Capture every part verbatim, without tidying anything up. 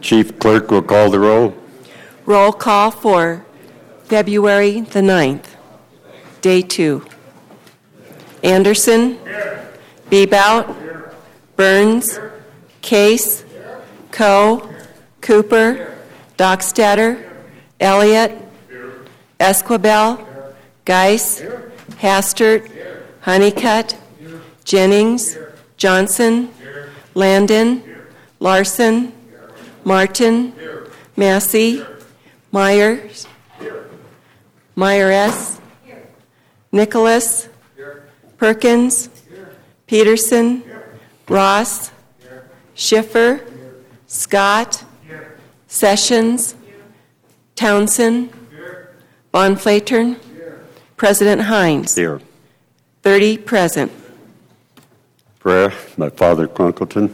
Chief Clerk will call the roll. Roll call for February the ninth, Day two. Anderson, Here. Bebout, Here. Burns, Here. Case, Here. Coe, Here. Cooper, Here. Dockstader, Here. Elliott, Here. Esquibel, Here. Geis, Here. Hastert, Here. Honeycutt, Here. Jennings, Here. Johnson, Here. Landon, Here. Larson, Here. Martin, Here. Massey, Here. Myers, Here. Meyer S. Here. Nicholas, Here. Perkins, Here. Peterson, Here. Ross, Here. Schiffer, Here. Scott, Here. Sessions, Here. Townsend, Here. Von Flatern, Here. President Hines. Here. thirty present. Prayer by Father Crunkleton.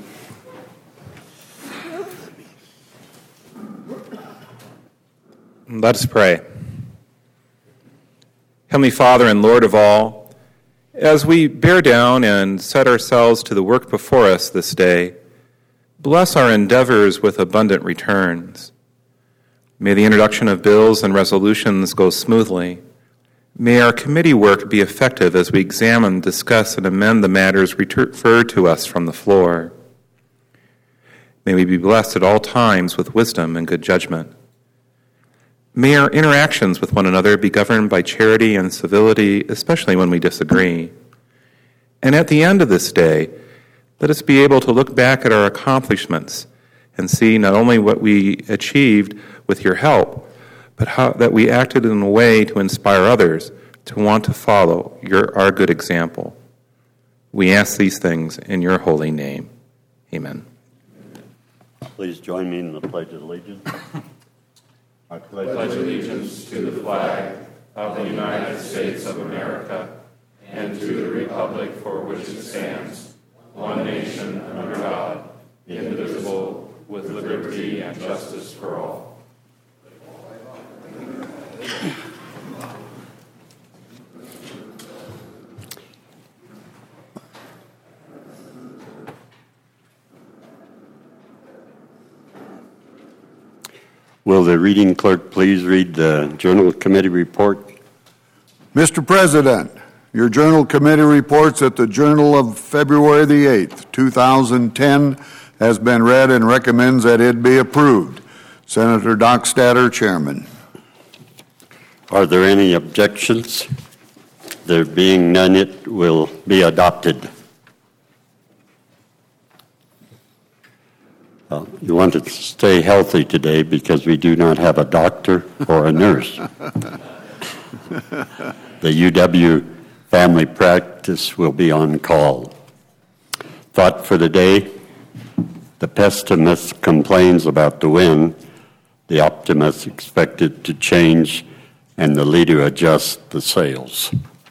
Let us pray. Heavenly Father and Lord of all, as we bear down and set ourselves to the work before us this day, bless our endeavors with abundant returns. May the introduction of bills and resolutions go smoothly. May our committee work be effective as we examine, discuss, and amend the matters referred to us from the floor. May we be blessed at all times with wisdom and good judgment. May our interactions with one another be governed by charity and civility, especially when we disagree. And at the end of this day, let us be able to look back at our accomplishments and see not only what we achieved with your help, but how that we acted in a way to inspire others to want to follow your, our good example. We ask these things in your holy name. Amen. Please join me in the Pledge of Allegiance. I pledge allegiance to the flag of the United States of America and to the republic for which it stands, one nation under God, indivisible, with liberty and justice for all. Will the reading clerk please read the Journal Committee report? Mister President, your Journal Committee reports that the Journal of February the eighth, two thousand ten has been read and recommends that it be approved. Senator Dockstader, Chairman. Are there any objections? There being none, it will be adopted. Uh, you want to stay healthy today because we do not have a doctor or a nurse. The U W family practice will be on call. Thought for the day: the pessimist complains about the wind, the optimist expected to change, and the leader adjusts the sails.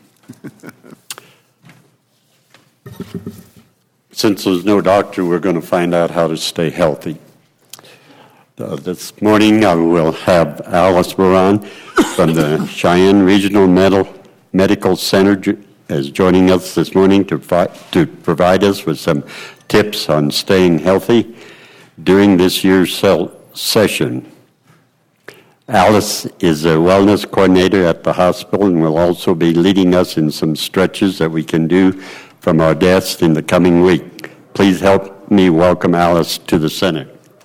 Since there's no doctor, we're going to find out how to stay healthy. Uh, this morning, I will have Alice Moran from the Cheyenne Regional Mental Medical Center as joining us this morning to, fi- to provide us with some tips on staying healthy during this year's cel- session. Alice is a wellness coordinator at the hospital and will also be leading us in some stretches that we can do from our desks in the coming week. Please help me welcome Alice to the Center.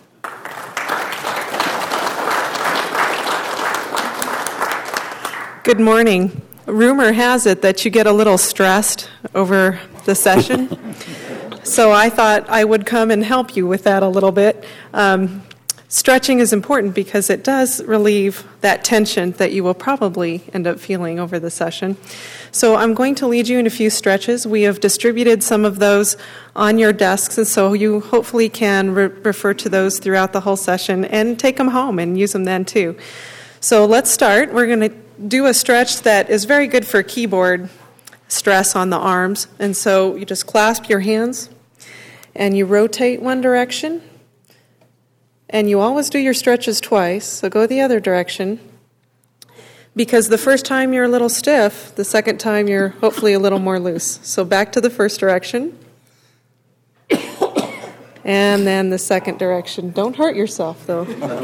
Good morning. Rumor has it that you get a little stressed over the session, so I thought I would come and help you with that a little bit. Um, Stretching is important because it does relieve that tension that you will probably end up feeling over the session. So I'm going to lead you in a few stretches. We have distributed some of those on your desks, and so you hopefully can re- refer to those throughout the whole session and take them home and use them then too. So let's start. We're going to do a stretch that is very good for keyboard stress on the arms. And so you just clasp your hands and you rotate one direction. And you always do your stretches twice, so go the other direction. Because the first time you're a little stiff, the second time you're hopefully a little more loose. So back to the first direction. And then the second direction. Don't hurt yourself, though.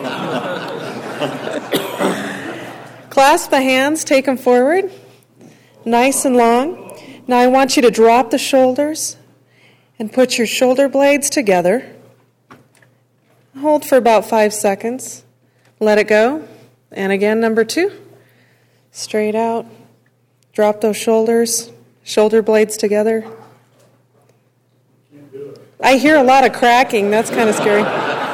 Clasp the hands, take them forward, nice and long. Now I want you to drop the shoulders and put your shoulder blades together. Hold for about five seconds. Let it go. And again, number two. Straight out. Drop those shoulders, shoulder blades together. I hear a lot of cracking. That's kind of scary.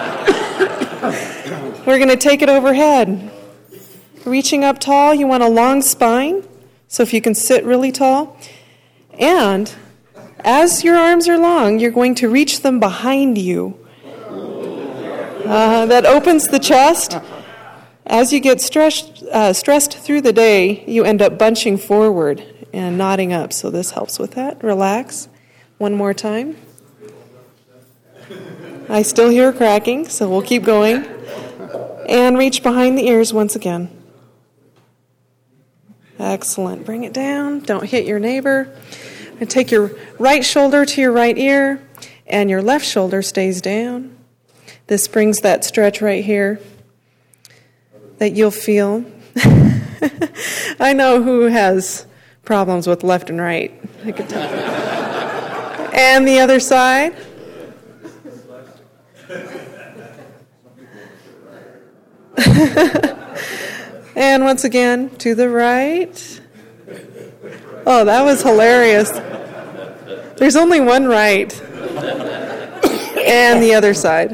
We're going to take it overhead. Reaching up tall, you want a long spine, so if you can sit really tall. And as your arms are long, you're going to reach them behind you. Uh, that opens the chest. As you get stressed, uh, stressed through the day, you end up bunching forward and nodding up, so this helps with that. Relax. One more time. I still hear cracking, so we'll keep going. And reach behind the ears once again. Excellent. Bring it down. Don't hit your neighbor. And take your right shoulder to your right ear, and your left shoulder stays down. This brings that stretch right here that you'll feel. I know who has problems with left and right. I could tell. And the other side. And once again, to the right. Oh, that was hilarious. There's only one right. And the other side.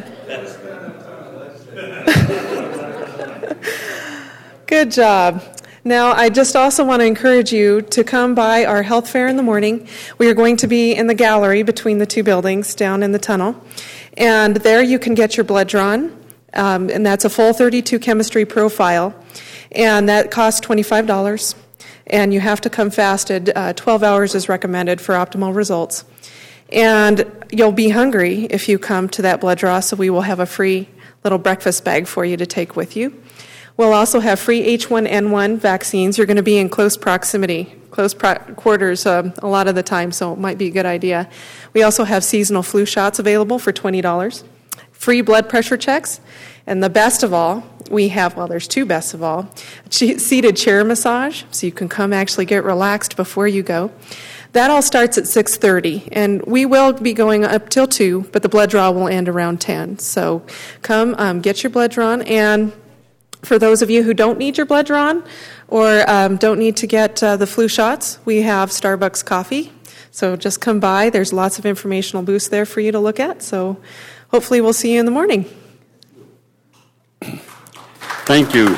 Good job. Now, I just also want to encourage you to come by our health fair in the morning. We are going to be in the gallery between the two buildings down in the tunnel. And there you can get your blood drawn. Um, and that's a full thirty-two chemistry profile. And that costs twenty-five dollars. And you have to come fasted. Uh, twelve hours is recommended for optimal results. And you'll be hungry if you come to that blood draw, so we will have a free little breakfast bag for you to take with you. We'll also have free H one N one vaccines. You're going to be in close proximity, close pro- quarters um, a lot of the time, so it might be a good idea. We also have seasonal flu shots available for twenty dollars. Free blood pressure checks. And the best of all, we have, well, there's two best of all, a seated chair massage, so you can come actually get relaxed before you go. That all starts at six thirty, and we will be going up till two, but the blood draw will end around ten. So come, um, get your blood drawn, and for those of you who don't need your blood drawn or um, don't need to get uh, the flu shots, we have Starbucks coffee. So just come by. There's lots of informational booths there for you to look at. So hopefully we'll see you in the morning. Thank you.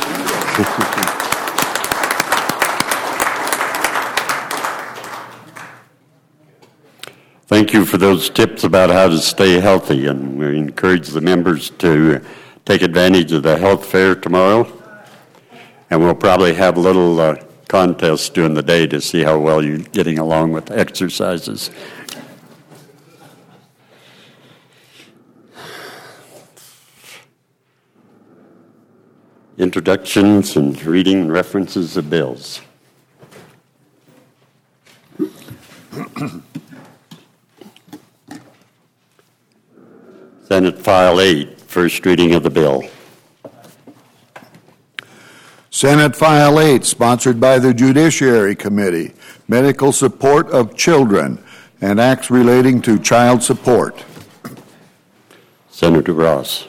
Thank you for those tips about how to stay healthy, and we encourage the members to take advantage of the health fair tomorrow. And we'll probably have a little uh, contest during the day to see how well you're getting along with the exercises. Introductions and reading and references of bills. Senate File eight, first reading of the bill. Senate File eight, sponsored by the Judiciary Committee, Medical Support of Children and Acts Relating to Child Support. Senator Ross.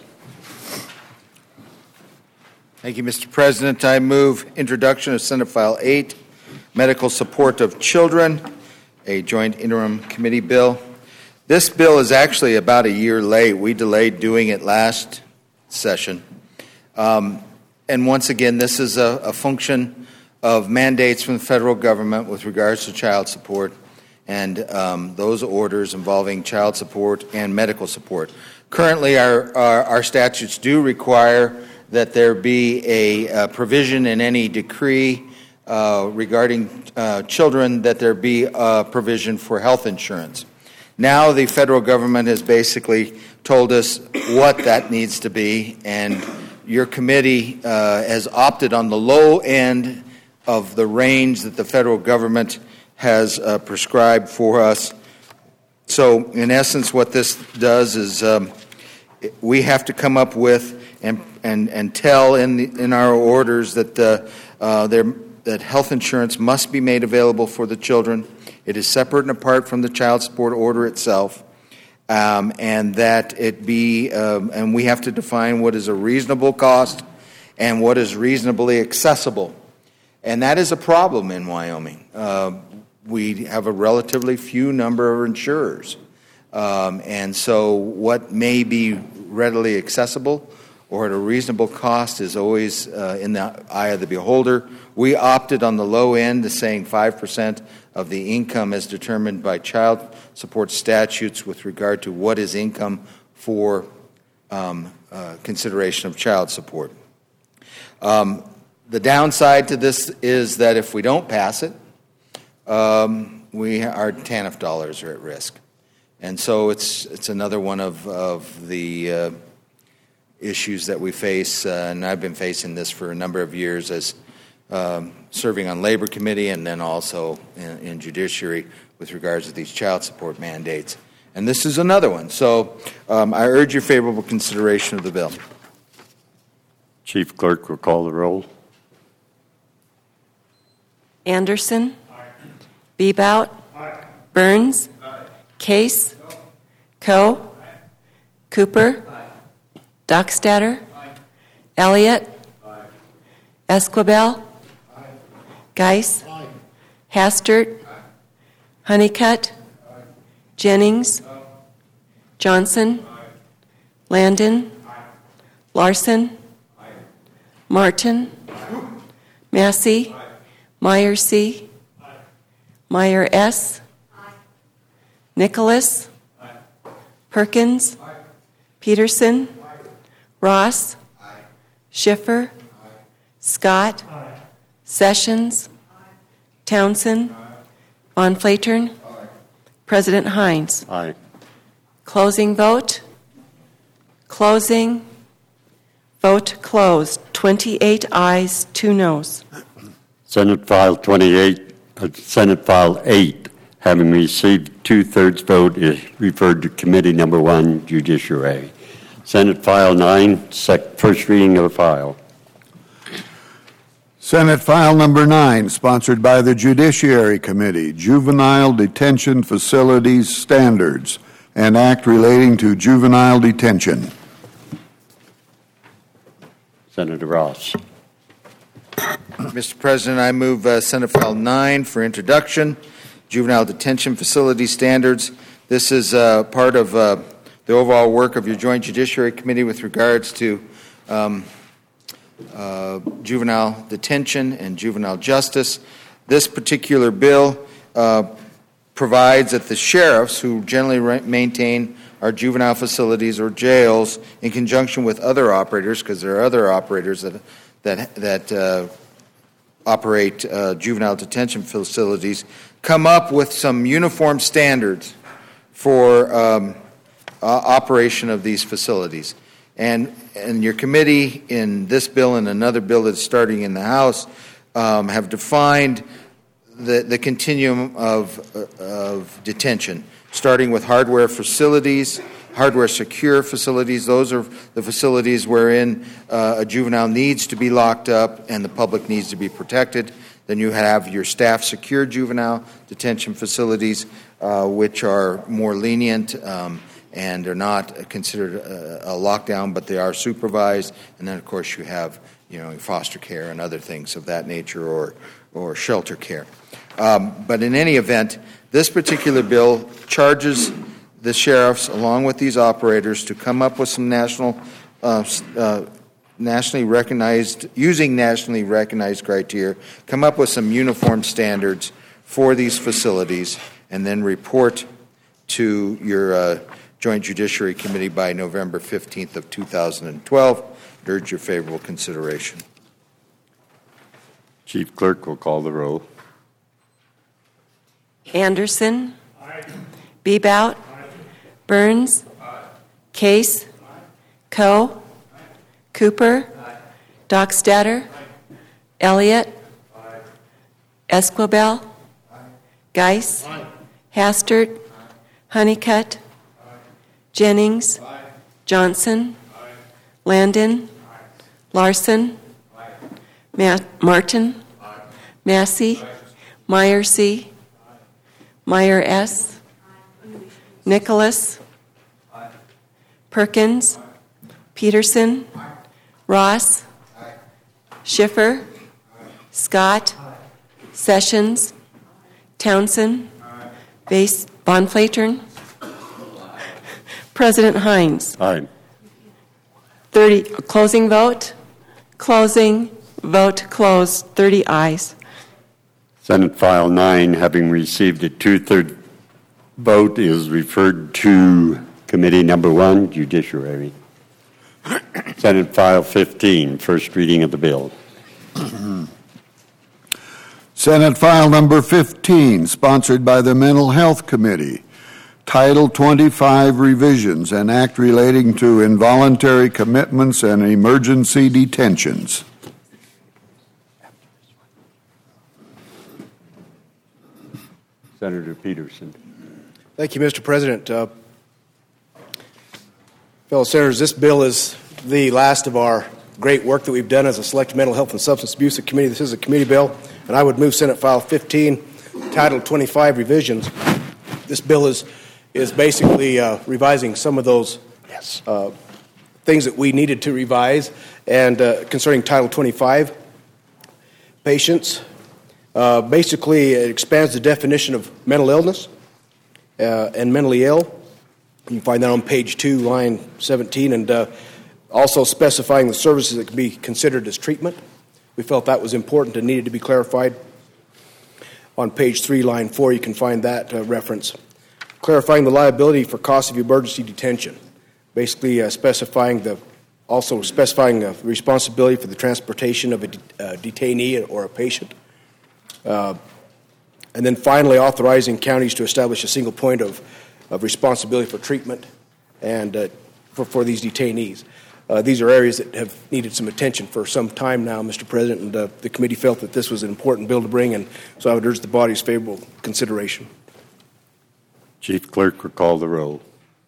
Thank you, Mister President. I move introduction of Senate File eight, Medical Support of Children, a joint interim committee bill. This bill is actually about a year late. We delayed doing it last session. Um, and once again, this is a, a function of mandates from the federal government with regards to child support and um, those orders involving child support and medical support. Currently, our, our, our statutes do require that there be a, a provision in any decree uh, regarding uh, children, that there be a provision for health insurance. Now the federal government has basically told us what that needs to be, and your committee uh, has opted on the low end of the range that the federal government has uh, prescribed for us. So in essence, what this does is um, we have to come up with and and and tell in the, in our orders that uh, uh, there that health insurance must be made available for the children. It is separate and apart from the child support order itself, um, and that it be um, and we have to define what is a reasonable cost and what is reasonably accessible, and that is a problem in Wyoming. Uh, we have a relatively few number of insurers. Um, and so what may be readily accessible or at a reasonable cost is always uh, in the eye of the beholder. We opted on the low end to saying five percent of the income as determined by child support statutes with regard to what is income for um, uh, consideration of child support. Um, the downside to this is that if we don't pass it, um, we our T A N F dollars are at risk. And so it's it's another one of, of the uh, issues that we face, uh, and I've been facing this for a number of years as um, serving on Labor Committee and then also in, in Judiciary with regards to these child support mandates. And this is another one. So um, I urge your favorable consideration of the bill. Chief Clerk will call the roll. Anderson. Aye. Bebout. Aye. Burns. Aye. Case. No. Coe. Aye. Cooper. Aye. Dockstader. Aye. Elliott. Aye. Esquibel. Aye. Geis. Aye. Hastert. Aye. Honeycutt. Aye. Jennings. No. Johnson. Aye. Landon. Aye. Larson. Aye. Martin. Aye. Massey. Aye. Meyer C. Aye. Meyer S. Aye. Nicholas. Aye. Perkins. Aye. Peterson. Aye. Ross. Aye. Schiffer. Aye. Scott. Aye. Sessions. Aye. Townsend. Aye. Von Flatern. Aye. President Hines. Aye. Closing vote. Closing. Vote closed. twenty-eight ayes, two noes. Senate File twenty-eight, uh, Senate File eight, having received two-thirds vote, is referred to Committee Number one, Judiciary. Senate File nine, sec- first reading of the file. Senate File Number nine, sponsored by the Judiciary Committee, Juvenile Detention Facilities Standards, an act relating to juvenile detention. Senator Ross. Mister President, I move uh, Senate File nine for introduction, Juvenile Detention Facility Standards. This is uh, part of uh, the overall work of your Joint Judiciary Committee with regards to um, uh, juvenile detention and juvenile justice. This particular bill uh, provides that the sheriffs, who generally re- maintain our juvenile facilities or jails, in conjunction with other operators, because there are other operators that that that uh, operate uh, juvenile detention facilities, come up with some uniform standards for um, uh, operation of these facilities. And, and your committee in this bill and another bill that's starting in the House um, have defined the, the continuum of, uh, of detention, starting with hardware facilities, hardware secure facilities. Those are the facilities wherein uh, a juvenile needs to be locked up and the public needs to be protected. Then you have your staff secure juvenile detention facilities, uh, which are more lenient um, and are not considered a, a lockdown, but they are supervised. And then, of course, you have you know foster care and other things of that nature, or or shelter care. Um, but in any event, this particular bill charges the sheriffs, along with these operators, to come up with some national, uh, uh, nationally recognized, using nationally recognized criteria, come up with some uniform standards for these facilities, and then report to your uh, Joint Judiciary Committee by November fifteenth of two thousand twelve. I urge your favorable consideration. Chief Clerk will call the roll. Anderson. Aye. Bebout. Aye. Burns. Aye. Case. Aye. Coe. Aye. Cooper. Aye. Dockstader. Aye. Elliott. Aye. Esquibel. Aye. Geis. Aye. Hastert. Aye. Honeycutt. Aye. Jennings. Aye. Johnson. Aye. Landon. Aye. Larson. Aye. Ma- Martin. Aye. Massey. Aye. Meyer C. Aye. Meyer S. Aye. Nicholas. Aye. Perkins. Aye. Peterson. Aye. Ross. Aye. Schiffer. Aye. Scott. Aye. Sessions. Townsend. Aye. Base Von Flatern. President Hines. Aye. thirty, closing vote. Closing vote closed. thirty ayes. Senate File nine, having received a two-thirds vote, is referred to Committee Number one, Judiciary. Senate File fifteen, first reading of the bill. Senate File Number fifteen, sponsored by the Mental Health Committee. Title twenty-five revisions, an act relating to involuntary commitments and emergency detentions. Senator Peterson. Thank you, Mister President. Uh, fellow senators, this bill is the last of our great work that we've done as a Select Mental Health and Substance Abuse Committee. This is a committee bill, and I would move Senate File fifteen, Title twenty-five revisions. This bill is is basically uh, revising some of those yes. uh, things that we needed to revise, and uh, concerning Title twenty-five, patients. Uh, basically, it expands the definition of mental illness uh, and mentally ill. You can find that on page two, line seventeen, and uh, also specifying the services that can be considered as treatment. We felt that was important and needed to be clarified. On page three, line four, you can find that uh, reference. Clarifying the liability for costs of emergency detention. Basically, uh, specifying the also specifying the responsibility for the transportation of a de- uh, detainee or a patient. Uh, and then finally, authorizing counties to establish a single point of, of responsibility for treatment and uh, for, for these detainees. Uh, these are areas that have needed some attention for some time now, Mister President, and uh, the committee felt that this was an important bill to bring, and so I would urge the body's favorable consideration. Chief Clerk, recall the roll.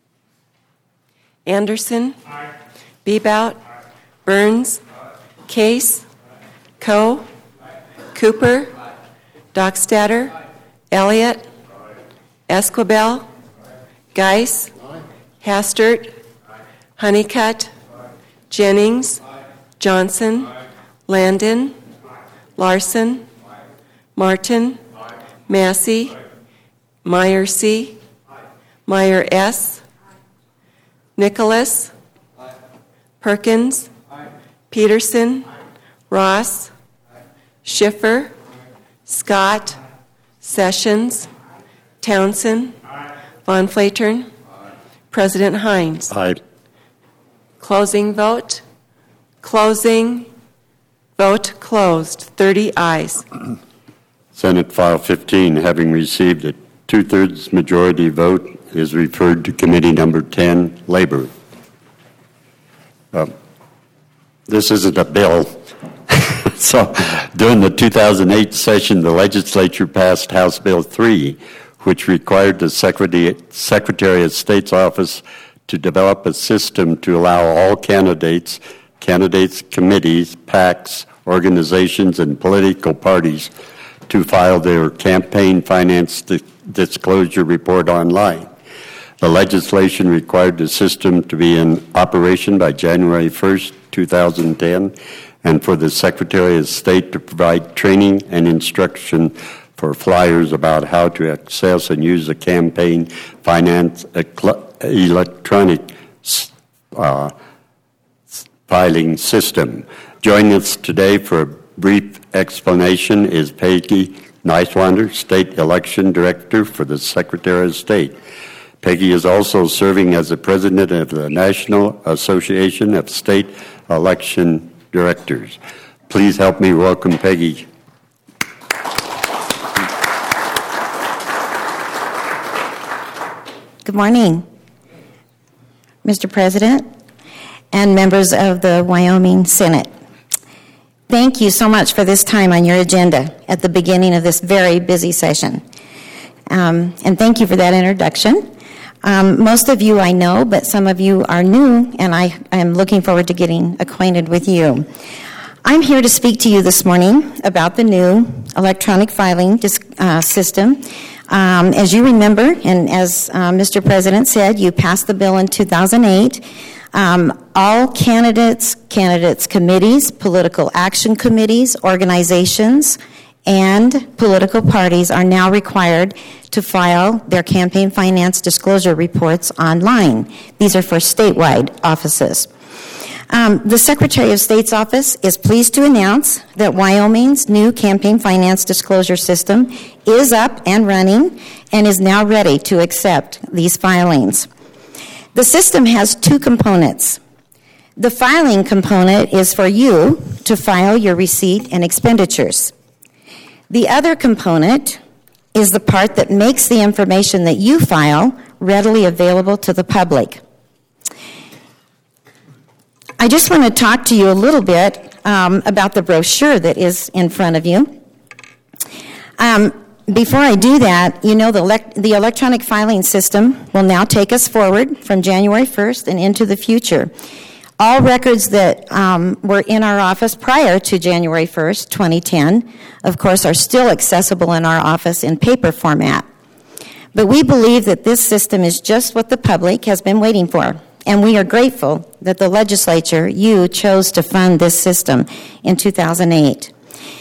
Anderson. Aye. Bebout. Aye. Burns. Aye. Case. Aye. Coe. Aye. Cooper. Aye. Dockstader. Aye. Elliott. Aye. Esquibel. Aye. Geis. Aye. Hastert. Aye. Honeycutt. Aye. Jennings. Aye. Johnson. Aye. Landon. Aye. Larson. Aye. Martin. Aye. Massey. Aye. Meyer C. Aye. Meyer S. Aye. Nicholas. Aye. Perkins. Aye. Peterson. Aye. Ross. Aye. Schiffer. Aye. Scott. Aye. Sessions. Aye. Townsend. Aye. Von Flatern. Aye. President Hines. Aye. Closing vote. Closing vote closed. thirty ayes. Senate File fifteen, having received a two-thirds majority vote, is referred to Committee Number ten, Labor. Uh, this isn't a bill. So, during the two thousand eight session, the legislature passed House Bill three, which required the Secretary, Secretary of State's office to develop a system to allow all candidates, candidates, committees, PACs, organizations, and political parties to file their campaign finance di- disclosure report online. The legislation required the system to be in operation by January first, two thousand ten, and for the Secretary of State to provide training and instruction for flyers about how to access and use the campaign finance electronic uh, filing system. Joining us today for a brief explanation is Peggy Neiswander, State Election Director for the Secretary of State. Peggy is also serving as the President of the National Association of State Election Directors. Please help me welcome Peggy. Good morning, Mister President and members of the Wyoming Senate. Thank you so much for this time on your agenda at the beginning of this very busy session. Um, and thank you for that introduction. Um, most of you I know, but some of you are new, and I am looking forward to getting acquainted with you. I'm here to speak to you this morning about the new electronic filing dis- uh, system. Um, as you remember, and as uh, Mister President said, you passed the bill in two thousand eight. Um, all candidates, candidates committees, political action committees, organizations, and political parties are now required to file their campaign finance disclosure reports online. These are for statewide offices. Um, the Secretary of State's office is pleased to announce that Wyoming's new campaign finance disclosure system is up and running and is now ready to accept these filings. The system has two components. The filing component is for you to file your receipt and expenditures. The other component is the part that makes the information that you file readily available to the public. I just want to talk to you a little bit um, about the brochure that is in front of you. Um, before I do that, you know the, le- the electronic filing system will now take us forward from January first and into the future. All records that um, were in our office prior to January first, twenty ten, of course, are still accessible in our office in paper format. But we believe that this system is just what the public has been waiting for. And we are grateful that the legislature, you, chose to fund this system in two thousand eight.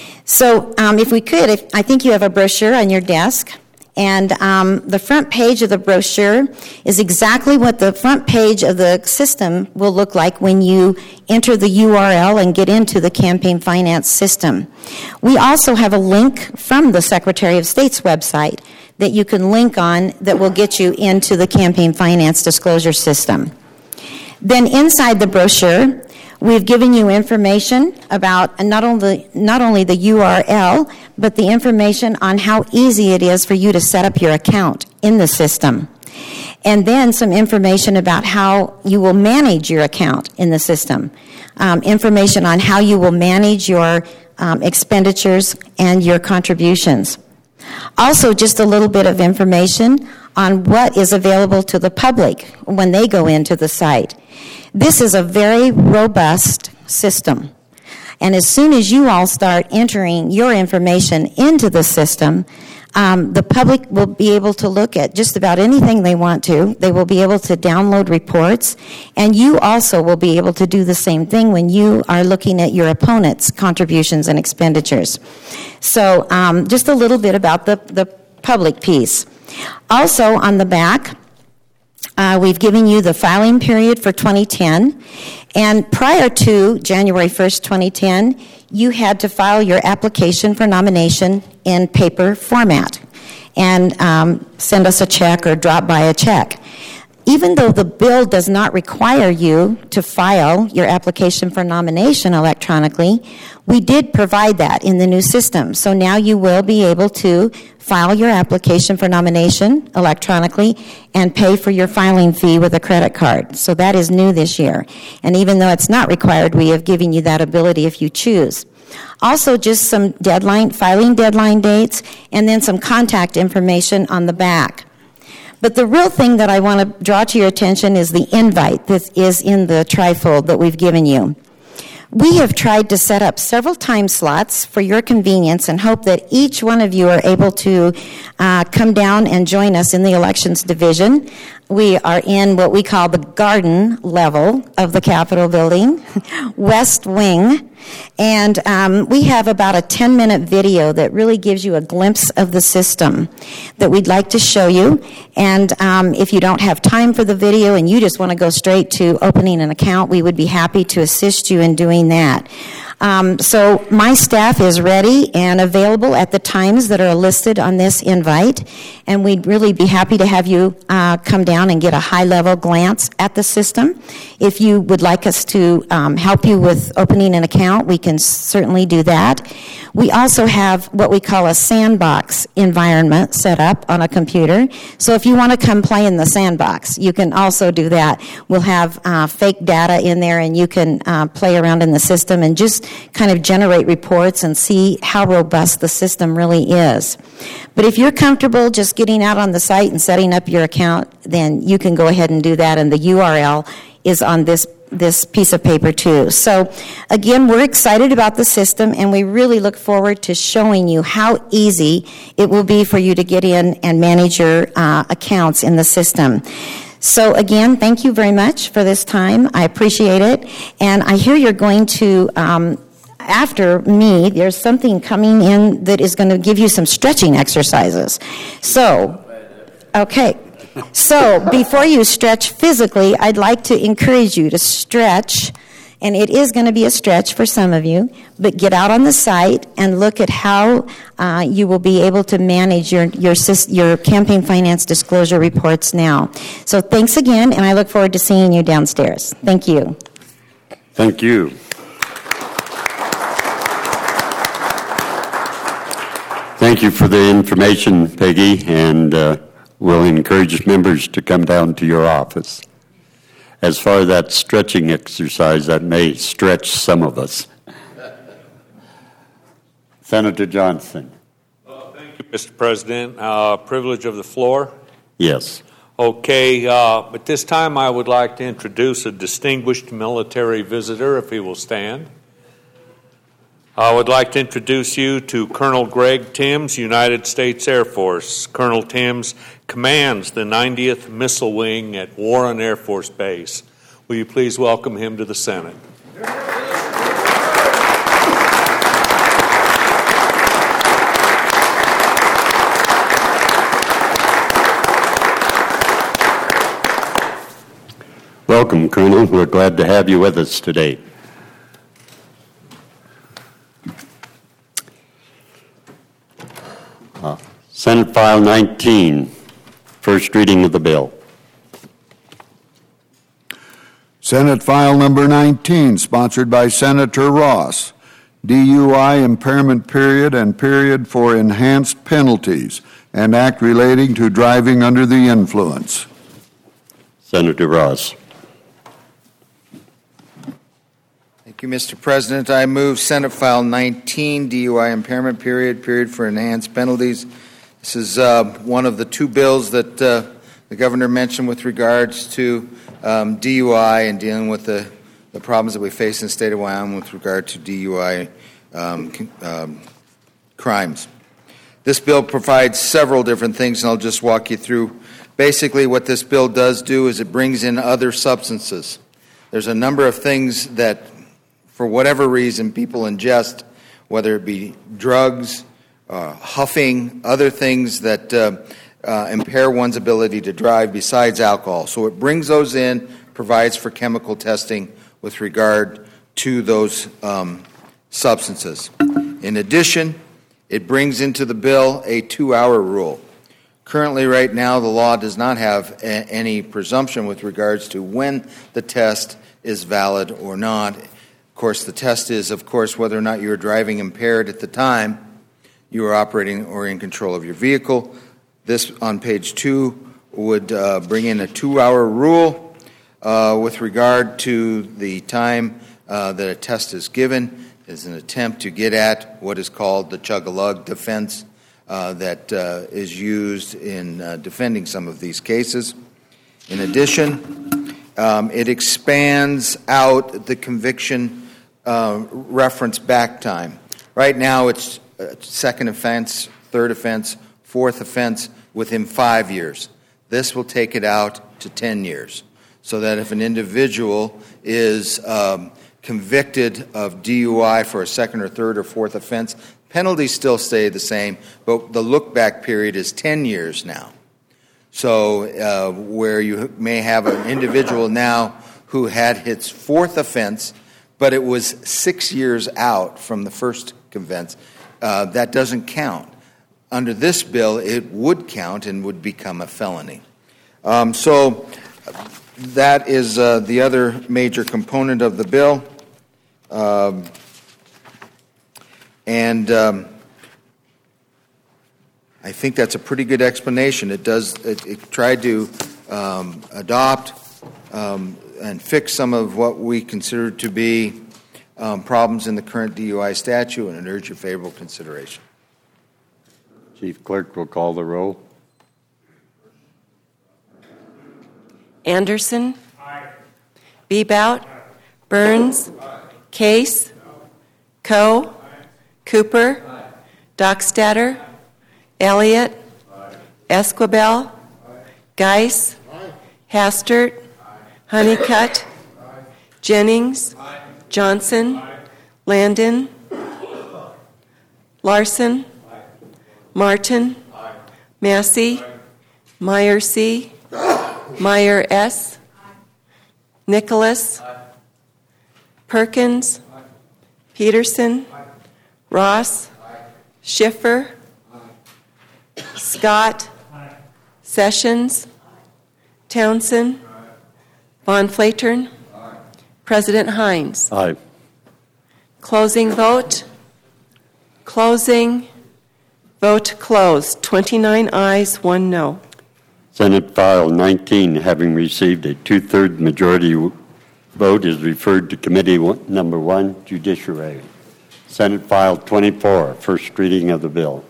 So um, if we could, if, I think you have a brochure on your desk. And um, the front page of the brochure is exactly what the front page of the system will look like when you enter the U R L and get into the campaign finance system. We also have a link from the Secretary of State's website that you can link on that will get you into the campaign finance disclosure system. Then inside the brochure, we've given you information about not only not only the U R L, but the information on how easy it is for you to set up your account in the system. And then some information about how you will manage your account in the system. Um, information on how you will manage your um, expenditures and your contributions. Also, just a little bit of information on what is available to the public when they go into the site. This is a very robust system. And as soon as you all start entering your information into the system, um, the public will be able to look at just about anything they want to. They will be able to download reports. And you also will be able to do the same thing when you are looking at your opponent's contributions and expenditures. So um, just a little bit about the, the public piece. Also on the back, Uh, we've given you the filing period for twenty ten, and prior to January first, twenty ten, you had to file your application for nomination in paper format and um, send us a check or drop by a check. Even though the bill does not require you to file your application for nomination electronically, we did provide that in the new system. So now you will be able to file your application for nomination electronically and pay for your filing fee with a credit card. So that is new this year. And even though it's not required, we have given you that ability if you choose. Also, just some deadline, filing deadline dates, and then some contact information on the back. But the real thing that I want to draw to your attention is the invite that is in the trifold that we've given you. We have tried to set up several time slots for your convenience and hope that each one of you are able to uh, come down and join us in the elections division. We are in what we call the garden level of the Capitol building, West Wing, and um, we have about a ten-minute video that really gives you a glimpse of the system that we'd like to show you. And um, if you don't have time for the video and you just want to go straight to opening an account, we would be happy to assist you in doing that. Um, so my staff is ready and available at the times that are listed on this invite, and we'd really be happy to have you uh, come down and get a high-level glance at the system. If you would like us to um, help you with opening an account, we can certainly do that. We also have what we call a sandbox environment set up on a computer. So if you want to come play in the sandbox, you can also do that. We'll have uh, fake data in there, and you can uh, play around in the system and just kind of generate reports and see how robust the system really is. But if you're comfortable just getting out on the site and setting up your account, then you can go ahead and do that, and the U R L is on this this piece of paper too. So again, we're excited about the system, and we really look forward to showing you how easy it will be for you to get in and manage your uh, accounts in the system. So again, thank you very much for this time. I appreciate it. And I hear you're going to, um, after me, there's something coming in that is going to give you some stretching exercises. So, okay. So before you stretch physically, I'd like to encourage you to stretch, and it is going to be a stretch for some of you, but get out on the site and look at how uh, you will be able to manage your, your, your campaign finance disclosure reports now. So thanks again, and I look forward to seeing you downstairs. Thank you. Thank you. Thank you for the information, Peggy, and uh, we'll encourage members to come down to your office. As far as that stretching exercise, that may stretch some of us. Senator Johnson. Uh, thank you, Mister President. Uh, privilege of the floor? Yes. Okay, uh, at this time I would like to introduce a distinguished military visitor, if he will stand. I would like to introduce you to Colonel Greg Timms, United States Air Force. Colonel Timms commands the ninetieth Missile Wing at Warren Air Force Base. Will you please welcome him to the Senate? Welcome, Colonel. We're glad to have you with us today. Uh, Senate File nineteen, first reading of the bill. Senate File Number nineteen, sponsored by Senator Ross. D U I impairment period and period for enhanced penalties, and act relating to driving under the influence. Senator Ross. Thank you, Mister President. I move Senate File nineteen, D U I impairment period, period for enhanced penalties. This is uh, one of the two bills that uh, the governor mentioned with regards to um, D U I and dealing with the, the problems that we face in the state of Wyoming with regard to D U I um, um, crimes. This bill provides several different things, and I'll just walk you through. Basically, what this bill does do is it brings in other substances. There's a number of things that, for whatever reason, people ingest, whether it be drugs, uh, huffing, other things that uh, uh, impair one's ability to drive besides alcohol. So it brings those in, provides for chemical testing with regard to those um, substances. In addition, it brings into the bill a two-hour rule. Currently, right now, the law does not have a- any presumption with regards to when the test is valid or not. Of course, the test is, of course, whether or not you were driving impaired at the time you were operating or in control of your vehicle. This, on page two, would uh, bring in a two-hour rule uh, with regard to the time uh, that a test is given. Is an attempt to get at what is called the chug-a-lug defense uh, that uh, is used in uh, defending some of these cases. In addition, um, it expands out the conviction Uh, reference back time. Right now it's uh, second offense, third offense, fourth offense within five years. This will take it out to ten years, so that if an individual is um, convicted of D U I for a second or third or fourth offense, penalties still stay the same, but the look-back period is ten years now. So uh, where you may have an individual now who had his fourth offense, but it was six years out from the first offense, uh, that doesn't count. Under this bill, it would count and would become a felony. Um, so that is uh, the other major component of the bill. Um, and um, I think that's a pretty good explanation. It does. It, it tried to um, adopt um, and fix some of what we consider to be um, problems in the current D U I statute, and I urge your favorable consideration. Chief Clerk will call the roll. Anderson. Aye. Bebout. Aye. Burns. Aye. Case. Aye. Coe. Aye. Cooper. Aye. Dockstader. Aye. Elliott. Aye. Esquibel. Aye. Geis. Aye. Hastert. Aye. Honeycutt. Aye. Jennings. Aye. Johnson. Aye. Landon. Aye. Larson. Aye. Martin. Aye. Massey. Aye. Meyer C. Meyer S. Aye. Nicholas. Aye. Perkins. Aye. Peterson. Aye. Ross. Aye. Schiffer. Aye. Scott. Aye. Sessions. Aye. Townsend. Aye. Von Flatern. Aye. President Hines. Aye. Closing vote. Closing. Vote closed. twenty-nine ayes, one no. Senate File nineteen, having received a two-thirds majority vote, is referred to Committee Number One, Judiciary. Senate File twenty-four, first reading of the bill.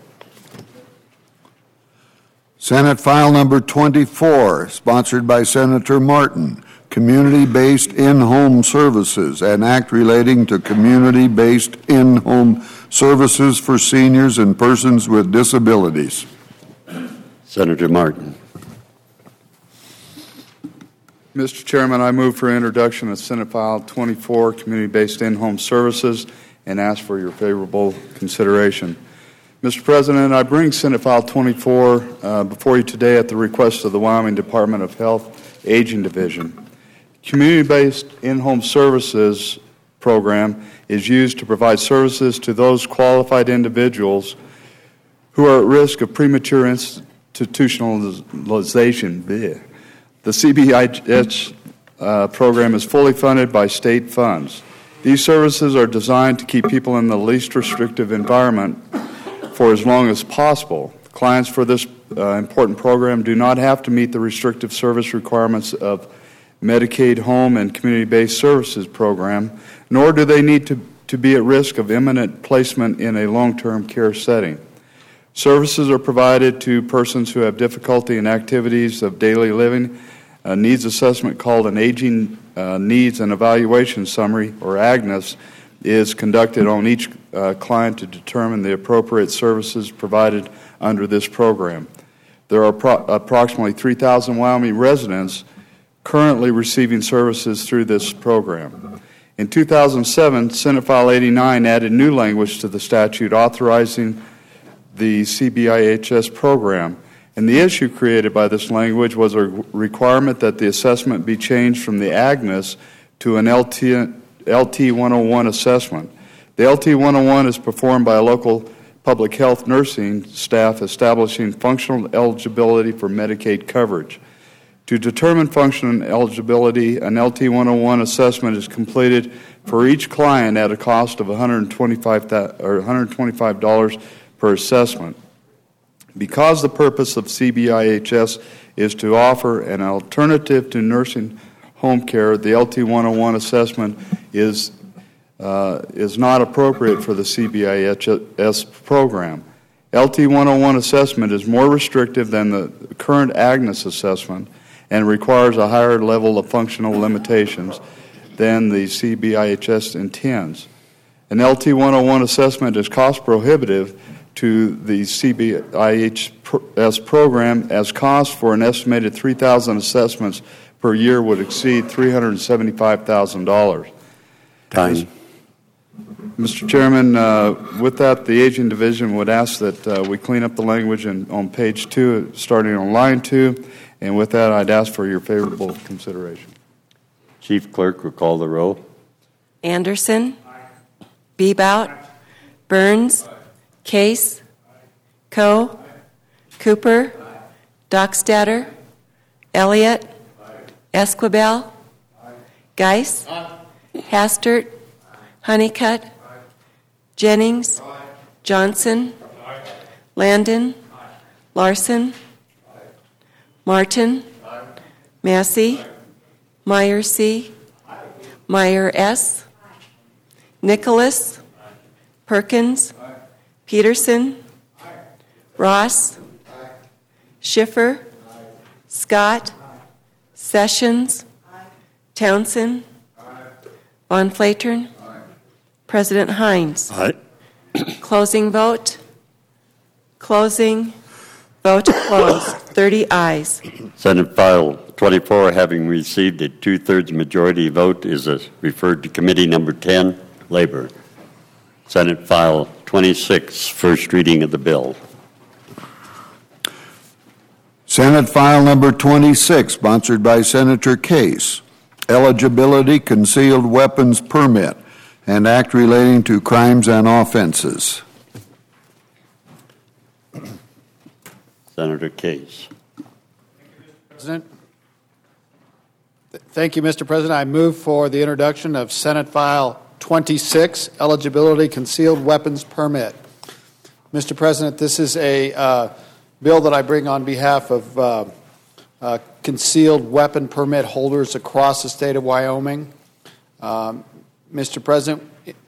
Senate File Number twenty-four, sponsored by Senator Martin, Community-Based In-Home Services, an act relating to community-based in-home services for seniors and persons with disabilities. Senator Martin. Mister Chairman, I move for introduction of Senate File twenty-four, Community-Based In-Home Services, and ask for your favorable consideration. Mister President, I bring Senate File twenty-four uh, before you today at the request of the Wyoming Department of Health Aging Division. Community-Based In-Home Services program is used to provide services to those qualified individuals who are at risk of premature institutionalization. Blech. The C B I H uh, program is fully funded by state funds. These services are designed to keep people in the least restrictive environment for as long as possible. Clients for this uh, important program do not have to meet the restrictive service requirements of Medicaid Home and Community-Based Services program, nor do they need to, to be at risk of imminent placement in a long-term care setting. Services are provided to persons who have difficulty in activities of daily living. A needs assessment called an Aging uh, Needs and Evaluation Summary, or AGNES, is conducted on each uh, client to determine the appropriate services provided under this program. There are pro- approximately three thousand Wyoming residents currently receiving services through this program. In two thousand seven, Senate File eighty-nine added new language to the statute authorizing the C B I H S program, and the issue created by this language was a requirement that the assessment be changed from the AGNES to an L T one oh one assessment. The L T one oh one is performed by a local public health nursing staff establishing functional eligibility for Medicaid coverage. To determine functional eligibility, an L T one oh one assessment is completed for each client at a cost of one hundred twenty-five dollars per assessment. Because the purpose of C B I H S is to offer an alternative to nursing home care, the L T one oh one assessment is, uh, is not appropriate for the C B I H S program. L T one oh one assessment is more restrictive than the current AGNES assessment and requires a higher level of functional limitations than the C B I H S intends. An L T one oh one assessment is cost prohibitive to the C B I H S program, as costs for an estimated three thousand assessments per year would exceed three hundred seventy-five thousand dollars. Time. Mister Chairman, uh, with that, the Aging Division would ask that uh, we clean up the language in, on page two, starting on line two, and with that, I'd ask for your favorable consideration. Chief Clerk will call the roll. Anderson. Aye. Bebout. Aye. Burns. Aye. Case. Aye. Coe. Aye. Cooper. Aye. Dockstader. Elliott. Aye. Esquivel. Geis. Hastert. Honeycutt. Jennings. Johnson. Landon. Larson. Martin. Massey. Meyer C. Meyer S. Nicholas. Perkins. Peterson. Ross. Schiffer. Scott. Sessions. Townsend. Von Flatern. President Hines. Aye. Closing vote. Closing. Vote closed. thirty ayes. Senate File twenty-four, having received a two-thirds majority vote, is uh, referred to Committee Number ten, Labor. Senate File twenty-six, first reading of the bill. Senate File Number twenty-six, sponsored by Senator Case, Eligibility Concealed Weapons Permit, and Act relating to crimes and offenses. Senator Case. President. Thank you, Mister President. I move for the introduction of Senate File twenty-six, Eligibility Concealed Weapons Permit. Mister President, this is a uh, bill that I bring on behalf of uh, uh, concealed weapon permit holders across the state of Wyoming. Um, Mister President,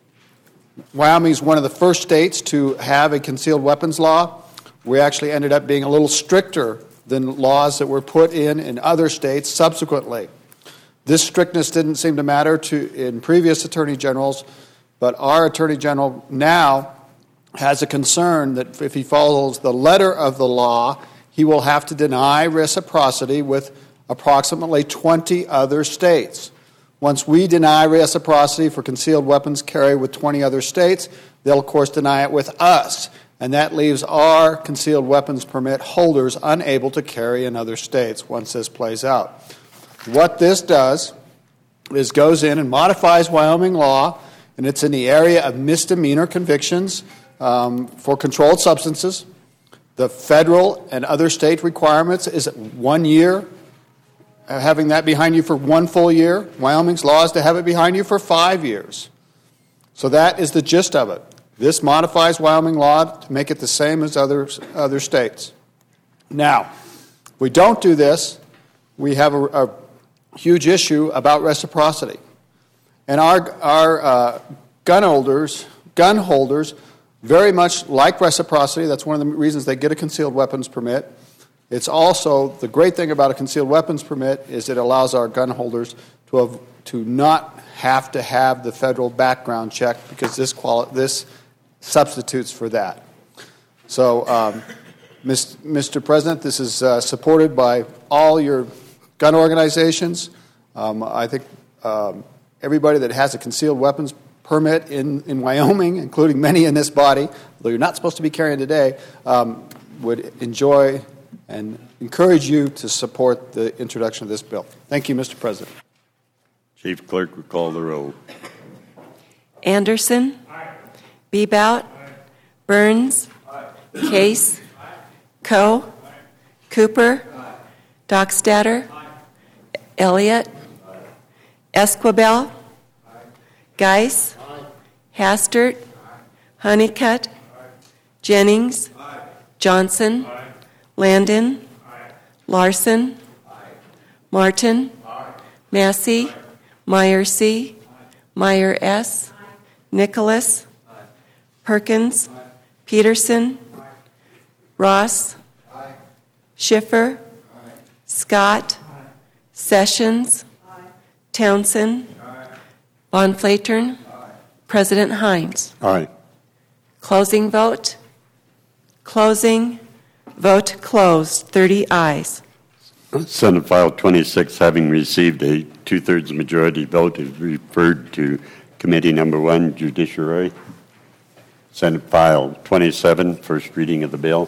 Wyoming is one of the first states to have a concealed weapons law. We actually ended up being a little stricter than laws that were put in in other states subsequently. This strictness didn't seem to matter to in previous attorney generals, but our attorney general now has a concern that if he follows the letter of the law, he will have to deny reciprocity with approximately twenty other states. Once we deny reciprocity for concealed weapons carry with twenty other states, they'll of course deny it with us. And that leaves our concealed weapons permit holders unable to carry in other states once this plays out. What this does is goes in and modifies Wyoming law, and it's in the area of misdemeanor convictions um, for controlled substances. The federal and other state requirements is one year, uh, having that behind you for one full year. Wyoming's law is to have it behind you for five years. So that is the gist of it. This modifies Wyoming law to make it the same as other, other states. Now, if we don't do this, we have a, a huge issue about reciprocity. And our, our uh, gun holders, gun holders very much like reciprocity. That's one of the reasons they get a concealed weapons permit. It's also, the great thing about a concealed weapons permit is it allows our gun holders to, have, to not have to have the federal background check because this quali- this substitutes for that. So, um, Mister President, this is uh, supported by all your gun organizations. Um, I think um, everybody that has a concealed weapons permit in, in Wyoming, including many in this body, although you're not supposed to be carrying today, um, would enjoy and encourage you to support the introduction of this bill. Thank you, Mister President. Chief Clerk will call the roll. Anderson. Aye. Bebout. Aye. Burns. Aye. Case. Aye. Coe. Aye. Cooper. Aye. Dockstader. Aye. Elliott. Aye. Esquivel. Aye. Geis. Aye. Hastert. Aye. Honeycutt. Aye. Jennings. Aye. Johnson. Aye. Landon. Aye. Larson. Aye. Martin. Aye. Massey. Aye. Meyer C. Aye. Meyer S. Aye. Nicholas. Aye. Perkins. Aye. Peterson. Aye. Ross. Aye. Schiffer. Aye. Scott. Aye. Sessions. Aye. Townsend. Aye. Von Flatern. Aye. President Hines. Aye. Closing vote. Closing. Vote closed. thirty ayes. Senate File twenty-six, having received a two-thirds majority vote, is referred to Committee Number one, Judiciary. Senate File twenty-seven, first reading of the bill.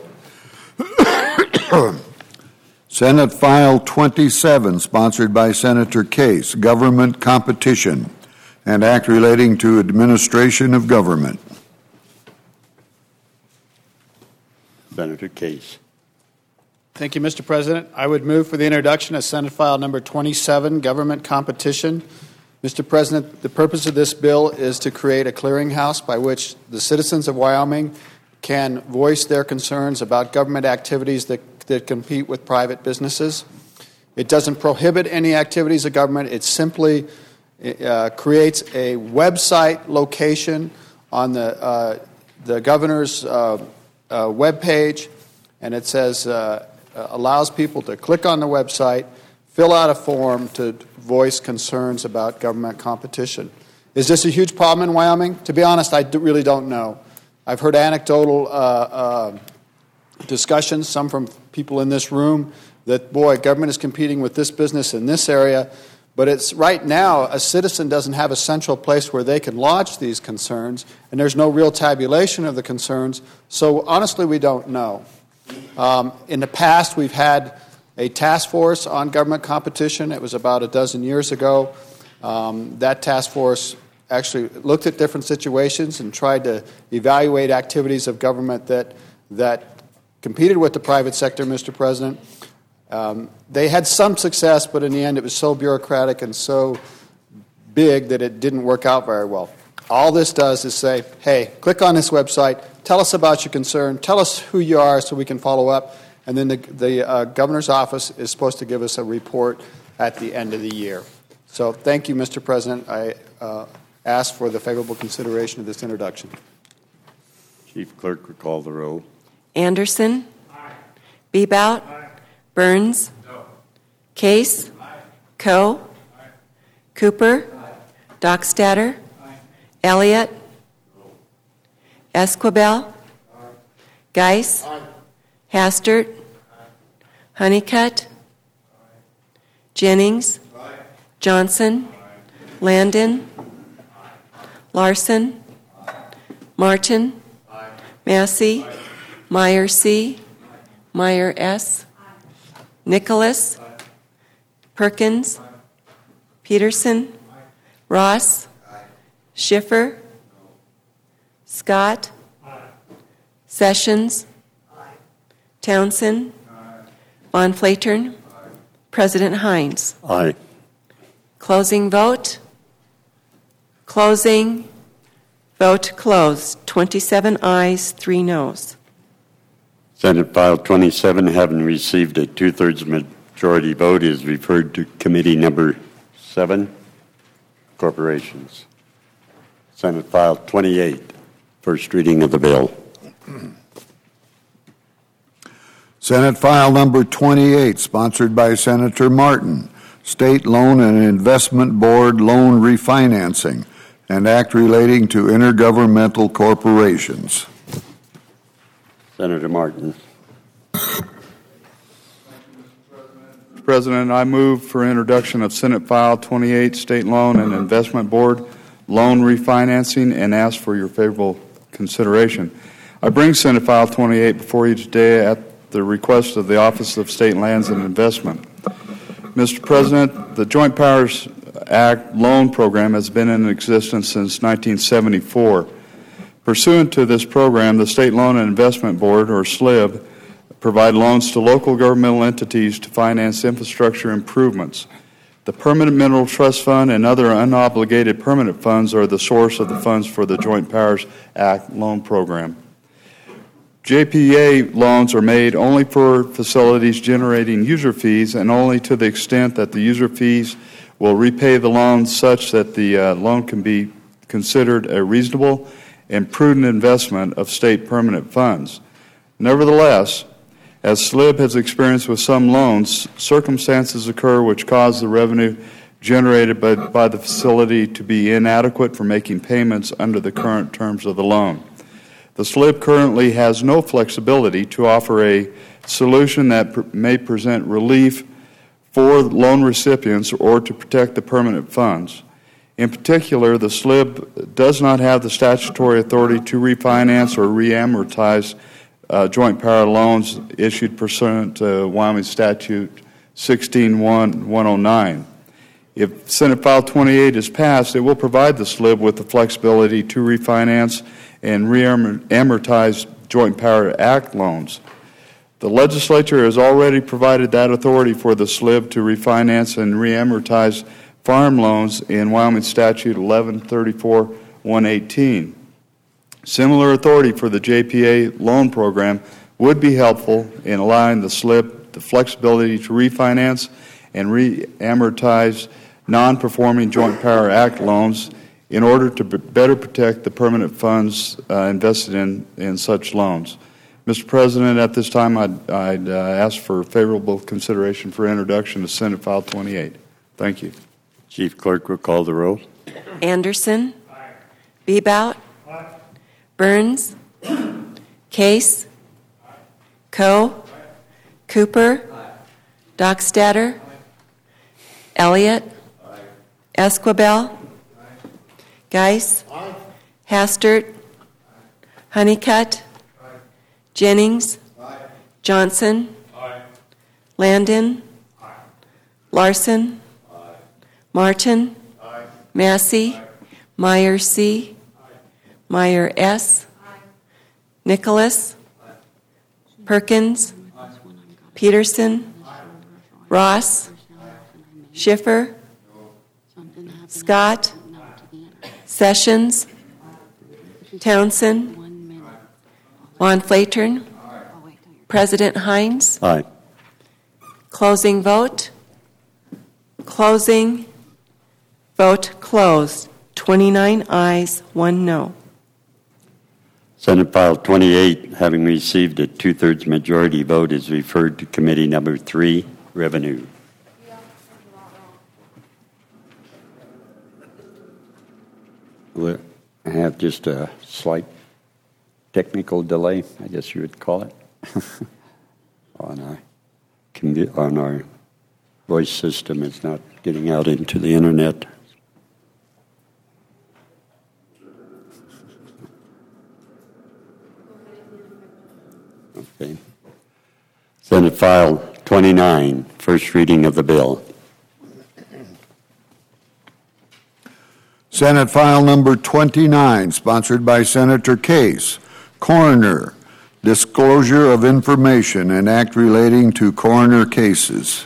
Senate File twenty-seven, sponsored by Senator Case, Government Competition, and Act relating to administration of government. Senator Case. Thank you, Mister President. I would move for the introduction of Senate File Number twenty-seven, Government Competition. Mister President, the purpose of this bill is to create a clearinghouse by which the citizens of Wyoming can voice their concerns about government activities that, that compete with private businesses. It doesn't prohibit any activities of government. It simply uh, creates a website location on the, uh, the governor's uh, uh, webpage, and it says uh, uh, allows people to click on the website, fill out a form to voice concerns about government competition. Is this a huge problem in Wyoming? To be honest, I do, really don't know. I've heard anecdotal uh, uh, discussions, some from people in this room, that, boy, government is competing with this business in this area. But it's right now, a citizen doesn't have a central place where they can lodge these concerns, and there's no real tabulation of the concerns. So honestly, we don't know. Um, in the past, we've had a task force on government competition. It was about a dozen years ago. Um, that task force actually looked at different situations and tried to evaluate activities of government that that competed with the private sector, Mister President. Um, they had some success, but in the end it was so bureaucratic and so big that it didn't work out very well. All this does is say, hey, click on this website, tell us about your concern, tell us who you are so we can follow up, and then the, the uh, governor's office is supposed to give us a report at the end of the year. So thank you, Mister President. I uh, ask for the favorable consideration of this introduction. Chief Clerk will call the roll. Anderson? Aye. Bebout? Aye. Burns? No. Case? Aye. Coe? Aye. Cooper? Aye. Dockstader? Aye. Elliott? No. Esquivel? Aye. Geis? Aye. Hastert? Aye. Honeycutt? Aye. Jennings? Aye. Johnson? Aye. Landon? Aye. Larson? Aye. Martin? Aye. Massey? Aye. Meyer C? Aye. Meyer S? Aye. Nicholas? Aye. Perkins? Aye. Peterson? Aye. Ross? Aye. Schiffer? No. Scott? Aye. Sessions? Aye. Townsend? Aye. Von Flatern? Aye. President Hines? Aye. Closing vote? Closing. Vote closed. twenty-seven ayes, three noes. Senate File twenty-seven, having received a two-thirds majority vote, is referred to Committee Number seven, Corporations. Senate File twenty-eight, first reading of the bill. Senate File Number twenty-eight, sponsored by Senator Martin, State Loan and Investment Board Loan Refinancing, and Act relating to intergovernmental corporations. Senator Martin. Mister President, I move for introduction of Senate File twenty-eight, State Loan and Investment Board Loan Refinancing, and ask for your favorable consideration. I bring Senate File twenty-eight before you today at the request of the Office of State Lands and Investment. Mister President, the Joint Powers Act loan program has been in existence since nineteen seventy-four. Pursuant to this program, the State Loan and Investment Board, or S L I B, provide loans to local governmental entities to finance infrastructure improvements. The Permanent Mineral Trust Fund and other unobligated permanent funds are the source of the funds for the Joint Powers Act loan program. J P A loans are made only for facilities generating user fees and only to the extent that the user fees will repay the loan such that the uh, loan can be considered a reasonable and prudent investment of state permanent funds. Nevertheless, as S L I B has experienced with some loans, circumstances occur which cause the revenue generated by, by the facility to be inadequate for making payments under the current terms of the loan. The S L I B currently has no flexibility to offer a solution that pr- may present relief for loan recipients or to protect the permanent funds. In particular, the S L I B does not have the statutory authority to refinance or reamortize uh, joint power loans issued pursuant to Wyoming Statute sixteen one oh nine. If Senate File twenty-eight is passed, it will provide the S L I B with the flexibility to refinance and reamortize Joint Power Act loans. The legislature has already provided that authority for the S L I B to refinance and reamortize farm loans in Wyoming Statute eleven thirty-four one eighteen. Similar authority for the J P A loan program would be helpful in allowing the S L I B the flexibility to refinance and reamortize non-performing Joint Power Act loans in order to better protect the permanent funds uh, invested in, in such loans. Mister President, at this time, I'd, I'd uh, ask for favorable consideration for introduction of Senate File twenty-eight. Thank you. Chief Clerk will call the roll. Anderson. Aye. Bebout. Aye. Burns. Aye. Case. Aye. Coe. Aye. Cooper. Aye. Dockstader. Aye. Elliott. Aye. Esquibel. Aye. Geis. Aye. Hastert. Aye. Honeycutt. Aye. Jennings. Aye. Johnson. Aye. Landon. Aye. Larson. Aye. Martin. Aye. Massey. Aye. Meyer C. Aye. Meyer S. Aye. Nicholas. Aye. Perkins. Aye. Peterson. Aye. Ross. Aye. Schiffer. No. Scott. Aye. Sessions. Aye. Townsend. Aye. Von Flatern. Aye. President Hines. Aye. Closing vote. Closing. Vote closed. twenty-nine ayes, one no. Senate File twenty-eight, having received a two-thirds majority vote, is referred to Committee Number three, Revenue. We have just a slight technical delay, I guess you would call it, on our commu- on our voice system. It's not getting out into the internet. Okay. Senate File twenty-nine, first reading of the bill. Senate File Number twenty-nine, sponsored by Senator Case. Coroner, disclosure of information and act relating to coroner cases.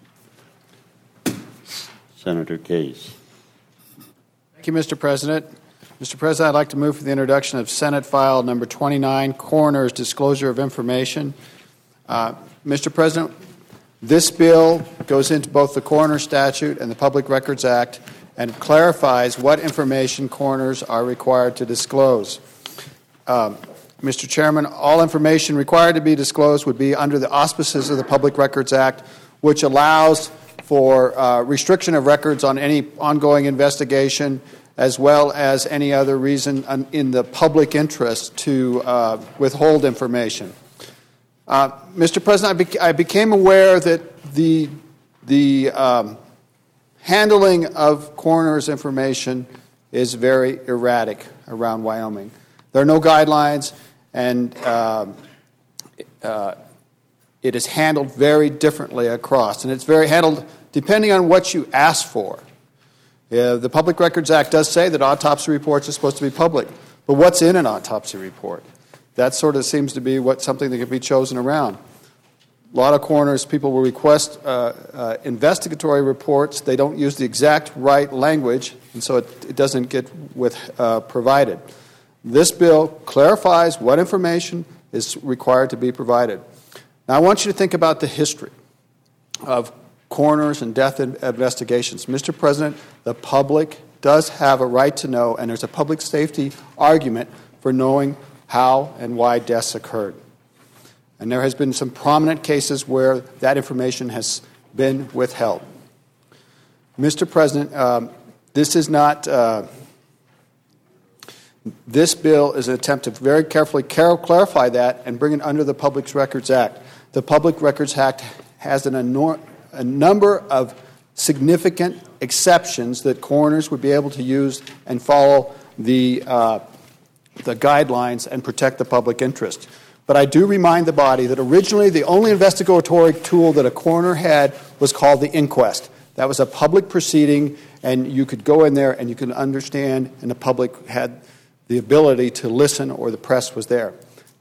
Senator Case. Thank you, Mister President. Mister President, I'd like to move for the introduction of Senate File Number twenty-nine, Coroner's Disclosure of Information. Uh, Mister President, this bill goes into both the Coroner Statute and the Public Records Act and clarifies what information coroners are required to disclose. Um, Mister Chairman, all information required to be disclosed would be under the auspices of the Public Records Act, which allows for uh, restriction of records on any ongoing investigation, as well as any other reason in the public interest to uh, withhold information. Uh, Mister President, I, bec- I became aware that the, the um, handling of coroner's information is very erratic around Wyoming. There are no guidelines, and uh, uh, it is handled very differently across, and it's very handled depending on what you ask for. Uh, the Public Records Act does say that autopsy reports are supposed to be public, but what's in an autopsy report? That sort of seems to be what something that can be chosen around. A lot of coroners, people will request uh, uh, investigatory reports. They don't use the exact right language, and so it, it doesn't get with uh, provided. This bill clarifies what information is required to be provided. Now, I want you to think about the history of coroners and death investigations. Mister President, the public does have a right to know, and there's a public safety argument for knowing how and why deaths occurred. And there has been some prominent cases where that information has been withheld. Mister President, um, this is not, uh, this bill is an attempt to very carefully clarify that and bring it under the Public Records Act. The Public Records Act has an enor- a number of significant exceptions that coroners would be able to use and follow the, uh, the guidelines and protect the public interest. But I do remind the body that originally the only investigatory tool that a coroner had was called the inquest. That was a public proceeding, and you could go in there and you could understand, and the public had the ability to listen, or the press was there.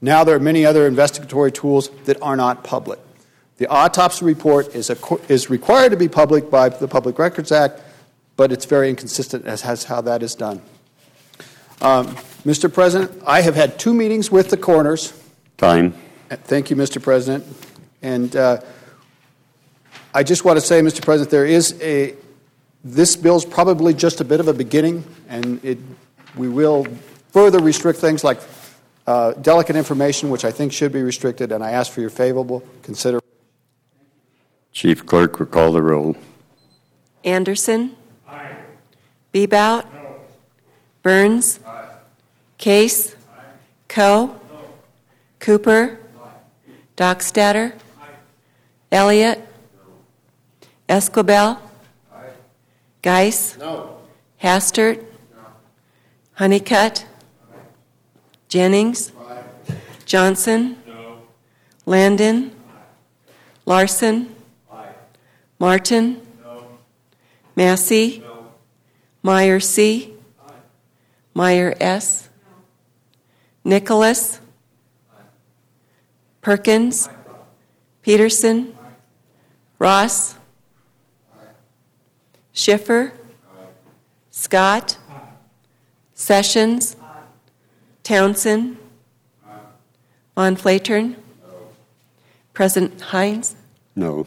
Now there are many other investigatory tools that are not public. The autopsy report is, a, is required to be public by the Public Records Act, but it's very inconsistent as to how that is done. Um, Mister President, I have had two meetings with the coroners. Time. Thank you, Mister President. And uh, I just want to say, Mister President, there is a, this bill is probably just a bit of a beginning, and it, we will further restrict things like uh, delicate information, which I think should be restricted, and I ask for your favorable consideration. Chief Clerk will call the roll. Anderson? Aye. Bebout? No. Burns? Aye. Case? Aye. Coe? No. Cooper? Aye. Dockstader? Aye. Elliott? No. Esquibel? Aye. Geis? No. Hastert? No. Honeycutt? Aye. Jennings? Aye. Johnson? No. Landon? Aye. Larson? Aye. Martin? No. Massey? No. Meyer C? Aye. Meyer S? No. Nicholas? Aye. Perkins? Aye. Peterson? Aye. Ross? Aye. Schiffer? Aye. Scott? Aye. Sessions? Aye. Townsend? Aye. Von Flatern? No. President Hines? No.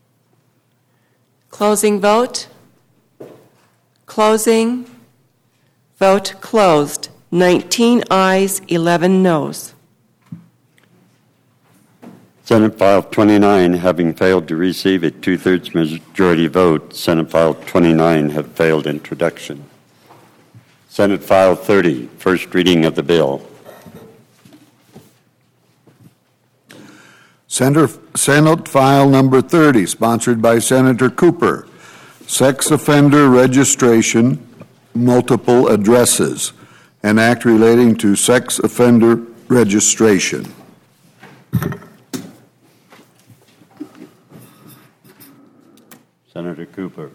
Closing vote. Closing. Vote closed. nineteen ayes, eleven noes. Senate File twenty-nine, having failed to receive a two-thirds majority vote, Senate File twenty-nine have failed introduction. Senate File thirty, first reading of the bill. Senate, Senate File Number thirty, sponsored by Senator Cooper. Sex offender registration, multiple addresses. An act relating to sex offender registration. Senator Cooper.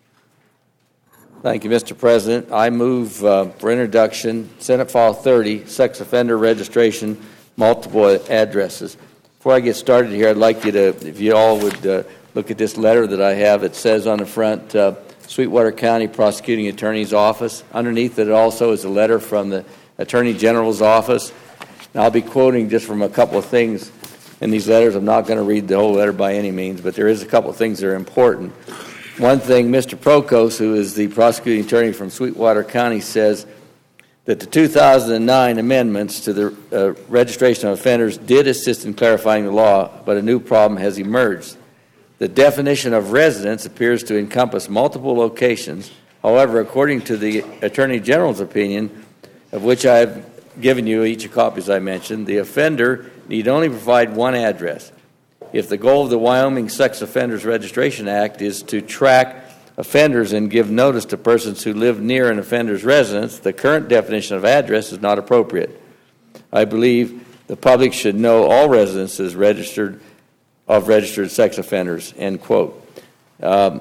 Thank you, Mister President. I move uh, for introduction, Senate File thirty, sex offender registration, multiple addresses. Before I get started here, I'd like you to, if you all would uh, look at this letter that I have. It says on the front, uh, Sweetwater County Prosecuting Attorney's Office. Underneath it also is a letter from the Attorney General's Office. Now, I'll be quoting just from a couple of things in these letters. I'm not going to read the whole letter by any means, but there is a couple of things that are important. One thing, Mister Prokos, who is the prosecuting attorney from Sweetwater County, says that the two thousand nine amendments to the uh, registration of offenders did assist in clarifying the law, but a new problem has emerged. The definition of residence appears to encompass multiple locations. However, according to the Attorney General's opinion, of which I have given you each a copy as I mentioned, the offender need only provide one address. If the goal of the Wyoming Sex Offenders Registration Act is to track offenders and give notice to persons who live near an offender's residence, the current definition of address is not appropriate. I believe the public should know all residences registered of registered sex offenders, end quote. Um,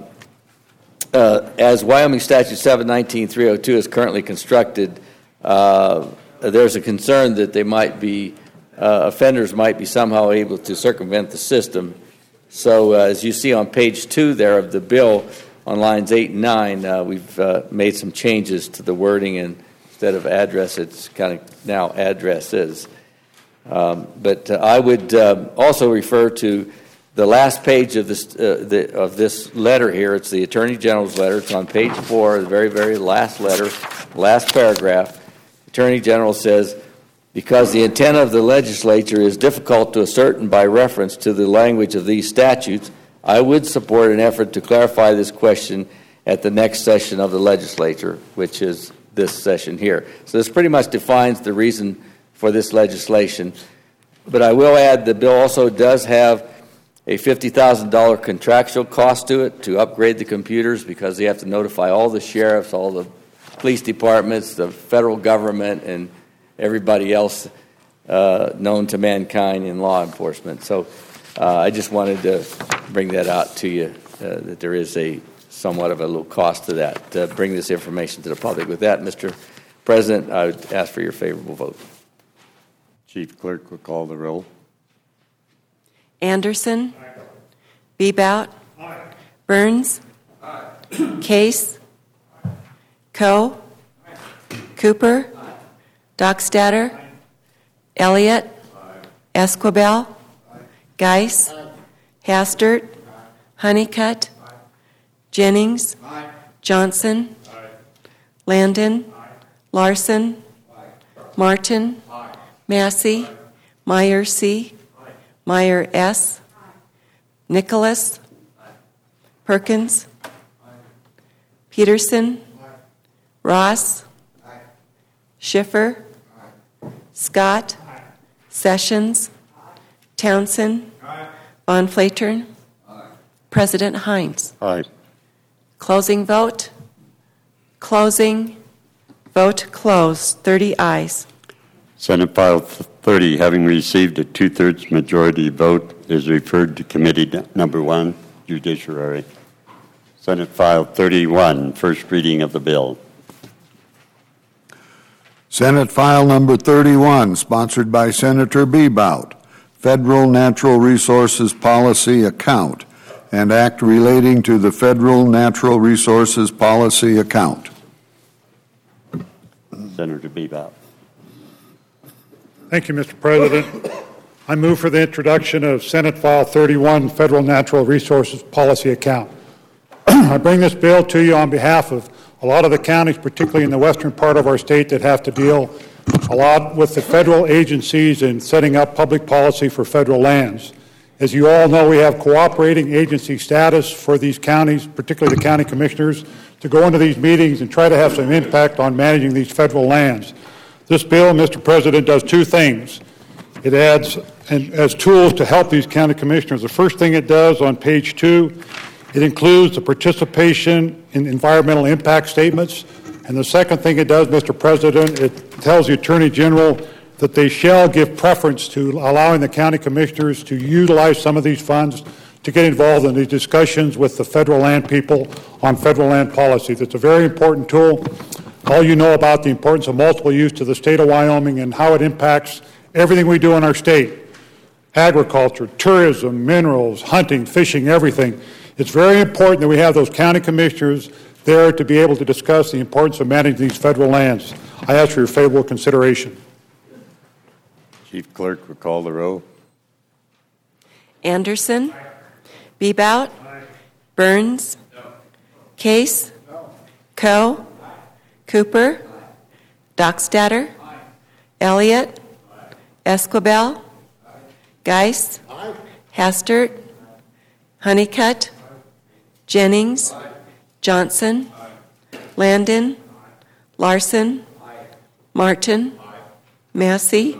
uh, as Wyoming Statute seven nineteen three oh two is currently constructed, uh, there's a concern that they might be, uh, offenders might be somehow able to circumvent the system. So uh, as you see on page two there of the bill, on lines eight and nine, uh, we've uh, made some changes to the wording, and instead of address, it's kind of now addresses. Um, but uh, I would uh, also refer to the last page of this uh, the, of this letter here. It's the Attorney General's letter. It's on page four, the very, very last letter, last paragraph. The Attorney General says, because the intent of the legislature is difficult to ascertain by reference to the language of these statutes, I would support an effort to clarify this question at the next session of the legislature, which is this session here. So this pretty much defines the reason for this legislation. But I will add the bill also does have a fifty thousand dollars contractual cost to it to upgrade the computers, because they have to notify all the sheriffs, all the police departments, the federal government, and everybody else uh, known to mankind in law enforcement. So uh, I just wanted to bring that out to you, uh, that there is a somewhat of a little cost to that, to bring this information to the public. With that, Mister President, I would ask for your favorable vote. Chief Clerk will call the roll. Anderson. Bebout. Burns. Case. Coe. Cooper. Dockstader. Elliott. Esquibel. Geis. Hastert. Honeycutt. Jennings. Johnson. Landon. Larson. Martin. Massey. Meyer C. Meyer S. Nicholas. Perkins. Peterson. Ross. Schiffer. Scott. Sessions. Townsend. Von Flatern. President Hines. Aye. Closing vote. Closing. Vote closed. thirty ayes. Senate File thirty, having received a two-thirds majority vote, is referred to Committee Number One, Judiciary. Senate File thirty-one, first reading of the bill. Senate File Number thirty-one, sponsored by Senator Bebout, Federal Natural Resources Policy Account, and Act relating to the Federal Natural Resources Policy Account. Senator Bebout. Thank you, Mister President. I move for the introduction of Senate File thirty-one, Federal Natural Resources Policy Account. I bring this bill to you on behalf of a lot of the counties, particularly in the western part of our state, that have to deal a lot with the federal agencies in setting up public policy for federal lands. As you all know, we have cooperating agency status for these counties, particularly the county commissioners, to go into these meetings and try to have some impact on managing these federal lands. This bill, Mister President, does two things. It adds and as tools to help these county commissioners. The first thing it does on page two, it includes the participation in environmental impact statements. And the second thing it does, Mister President, it tells the Attorney General that they shall give preference to allowing the county commissioners to utilize some of these funds to get involved in these discussions with the federal land people on federal land policy. That's a very important tool. All you know about the importance of multiple use to the state of Wyoming and how it impacts everything we do in our state. Agriculture, tourism, minerals, hunting, fishing, everything. It's very important that we have those county commissioners there to be able to discuss the importance of managing these federal lands. I ask for your favorable consideration. Chief Clerk will call the roll. Anderson. Bebout. Burns. Case. Coe. Cooper. Dockstader. Elliott. Esquibel. Geis. Hastert. Honeycutt. Jennings. Johnson. Landon. Larson. Martin. Massey.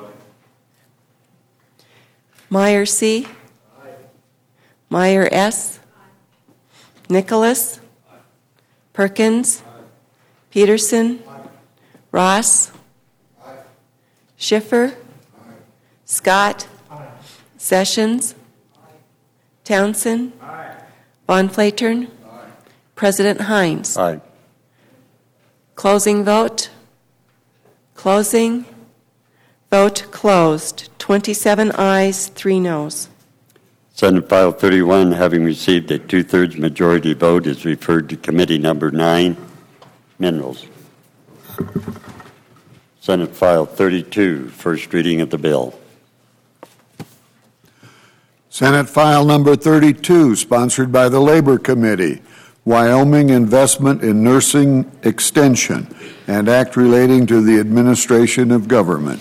Meyer C. Meyer S. Nicholas. Perkins. Peterson. Ross. Schiffer. Scott. Sessions. Townsend. Von Flatern. President Hines. Aye. Closing vote. Closing. Vote closed. twenty-seven ayes, three noes. Senate File thirty-one, having received a two-thirds majority vote, is referred to Committee Number nine, Minerals. Senate File thirty-two, first reading of the bill. Senate File Number thirty-two, sponsored by the Labor Committee, Wyoming Investment in Nursing Extension, and Act relating to the administration of government.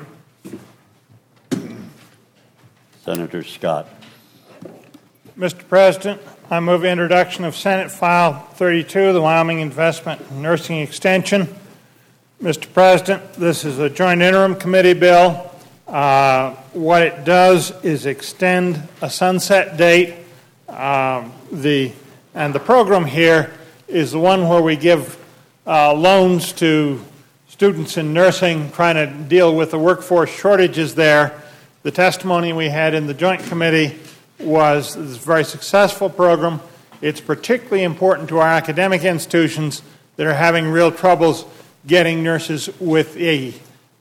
Senator Scott. Mister President, I move introduction of Senate File thirty-two, the Wyoming Investment in Nursing Extension. Mister President, this is a joint interim committee bill. Uh, what it does is extend a sunset date. Um, the and the program here is the one where we give uh, loans to students in nursing, trying to deal with the workforce shortages there. The testimony we had in the Joint Committee was this very successful program. It's particularly important to our academic institutions that are having real troubles getting nurses with a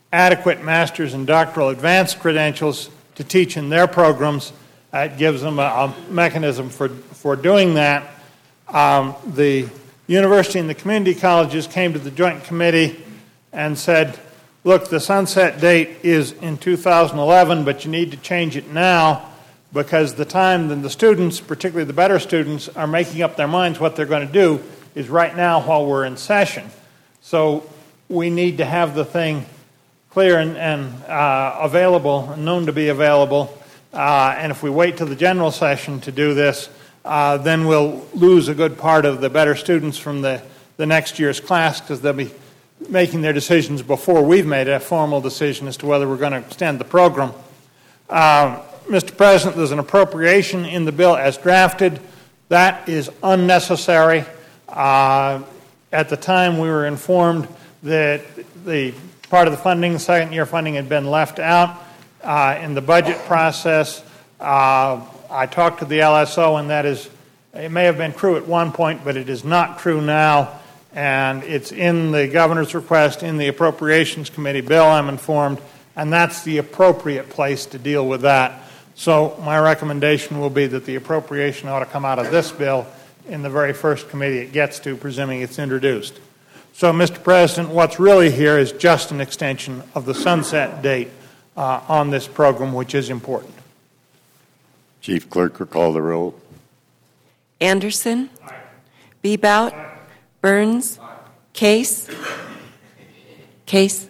adequate master's and doctoral advanced credentials to teach in their programs. Uh, it gives them a, a mechanism for, for doing that. Um, the university and the community colleges came to the Joint Committee and said, look, the sunset date is in two thousand eleven, but you need to change it now because the time that the students, particularly the better students, are making up their minds what they're going to do is right now while we're in session. So we need to have the thing clear and, and uh, available, and known to be available. Uh, and if we wait till the general session to do this, uh, then we'll lose a good part of the better students from the, the next year's class because they'll be making their decisions before we've made a formal decision as to whether we're going to extend the program. Uh, Mister President, there's an appropriation in the bill as drafted. That is unnecessary. Uh, at the time, we were informed that the part of the funding, second year funding, had been left out uh, in the budget process. Uh, I talked to the L S O, and that is, it may have been true at one point, but it is not true now. And it's in the governor's request, in the Appropriations Committee bill, I'm informed, and that's the appropriate place to deal with that. So my recommendation will be that the appropriation ought to come out of this bill in the very first committee it gets to, presuming it's introduced. So, Mister President, what's really here is just an extension of the sunset date uh, on this program, which is important. Chief Clerk will call the roll. Anderson. Aye. Bebout. Aye. Burns. Aye. Case. Case.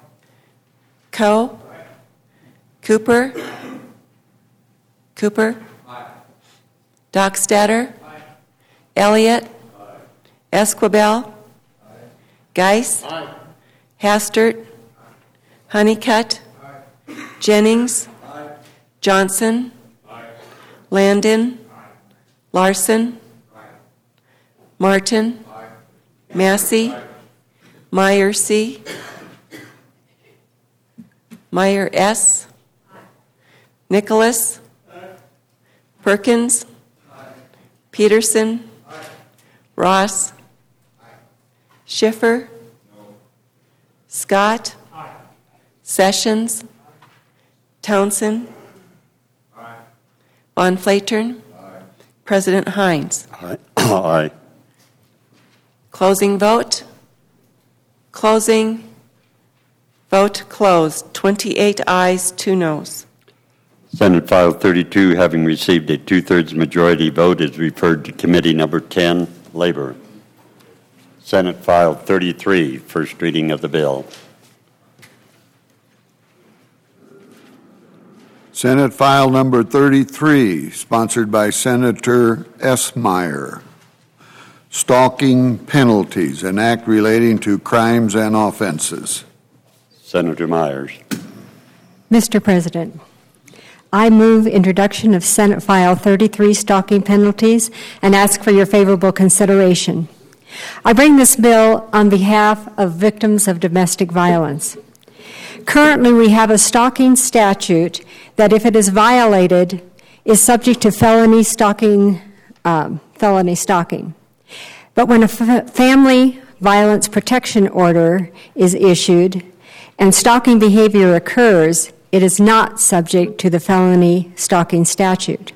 Coe. Aye. Cooper. Cooper. Aye. Dockstader. Aye. Elliott. Aye. Esquibel. Aye. Geis. Aye. Hastert. Aye. Honeycutt. Aye. Jennings. Aye. Johnson. Aye. Landon. Aye. Larson. Aye. Martin. Aye. Massey. Aye. Meyer C. Meyer S. Aye. Nicholas. Aye. Perkins. Aye. Peterson. Aye. Ross. Aye. Schiffer. No. Scott. Aye. Sessions. Aye. Townsend. Aye. Von Flatern. Aye. President Hines. Aye. Aye. Closing vote. Closing. Vote closed. twenty-eight ayes, two noes. Senate File thirty-two, having received a two-thirds majority vote, is referred to Committee Number ten, Labor. Senate File thirty-three, first reading of the bill. Senate File Number thirty-three, sponsored by Senator Esmeyer. Stalking penalties, an act relating to crimes and offenses. Senator Myers. Mister President, I move introduction of Senate File thirty-three, stalking penalties, and ask for your favorable consideration. I bring this bill on behalf of victims of domestic violence. Currently, we have a stalking statute that, if it is violated, is subject to felony stalking. Um, felony stalking. But when a f- family violence protection order is issued and stalking behavior occurs, it is not subject to the felony stalking statute.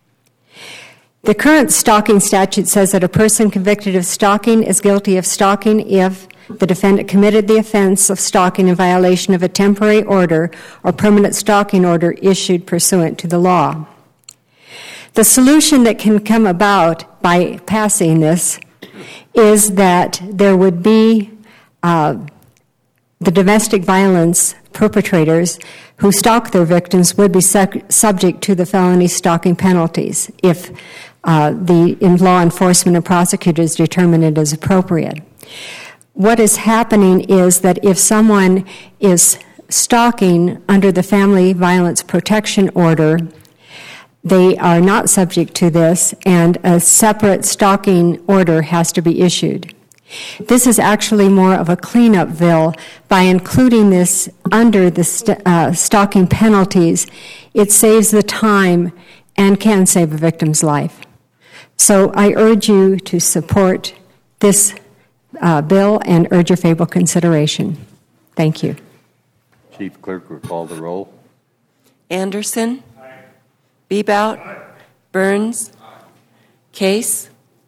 The current stalking statute says that a person convicted of stalking is guilty of stalking if the defendant committed the offense of stalking in violation of a temporary order or permanent stalking order issued pursuant to the law. The solution that can come about by passing this is that there would be uh, the domestic violence perpetrators who stalk their victims would be su- subject to the felony stalking penalties if uh, the in law enforcement and prosecutors determine it as appropriate. What is happening is that if someone is stalking under the Family Violence Protection Order, they are not subject to this, and a separate stalking order has to be issued. This is actually more of a cleanup bill. By including this under the st- uh, stalking penalties, it saves the time and can save a victim's life. So I urge you to support this uh, bill and urge your favorable consideration. Thank you. Chief Clerk will call the roll. Anderson. Bebout. Burns. Case.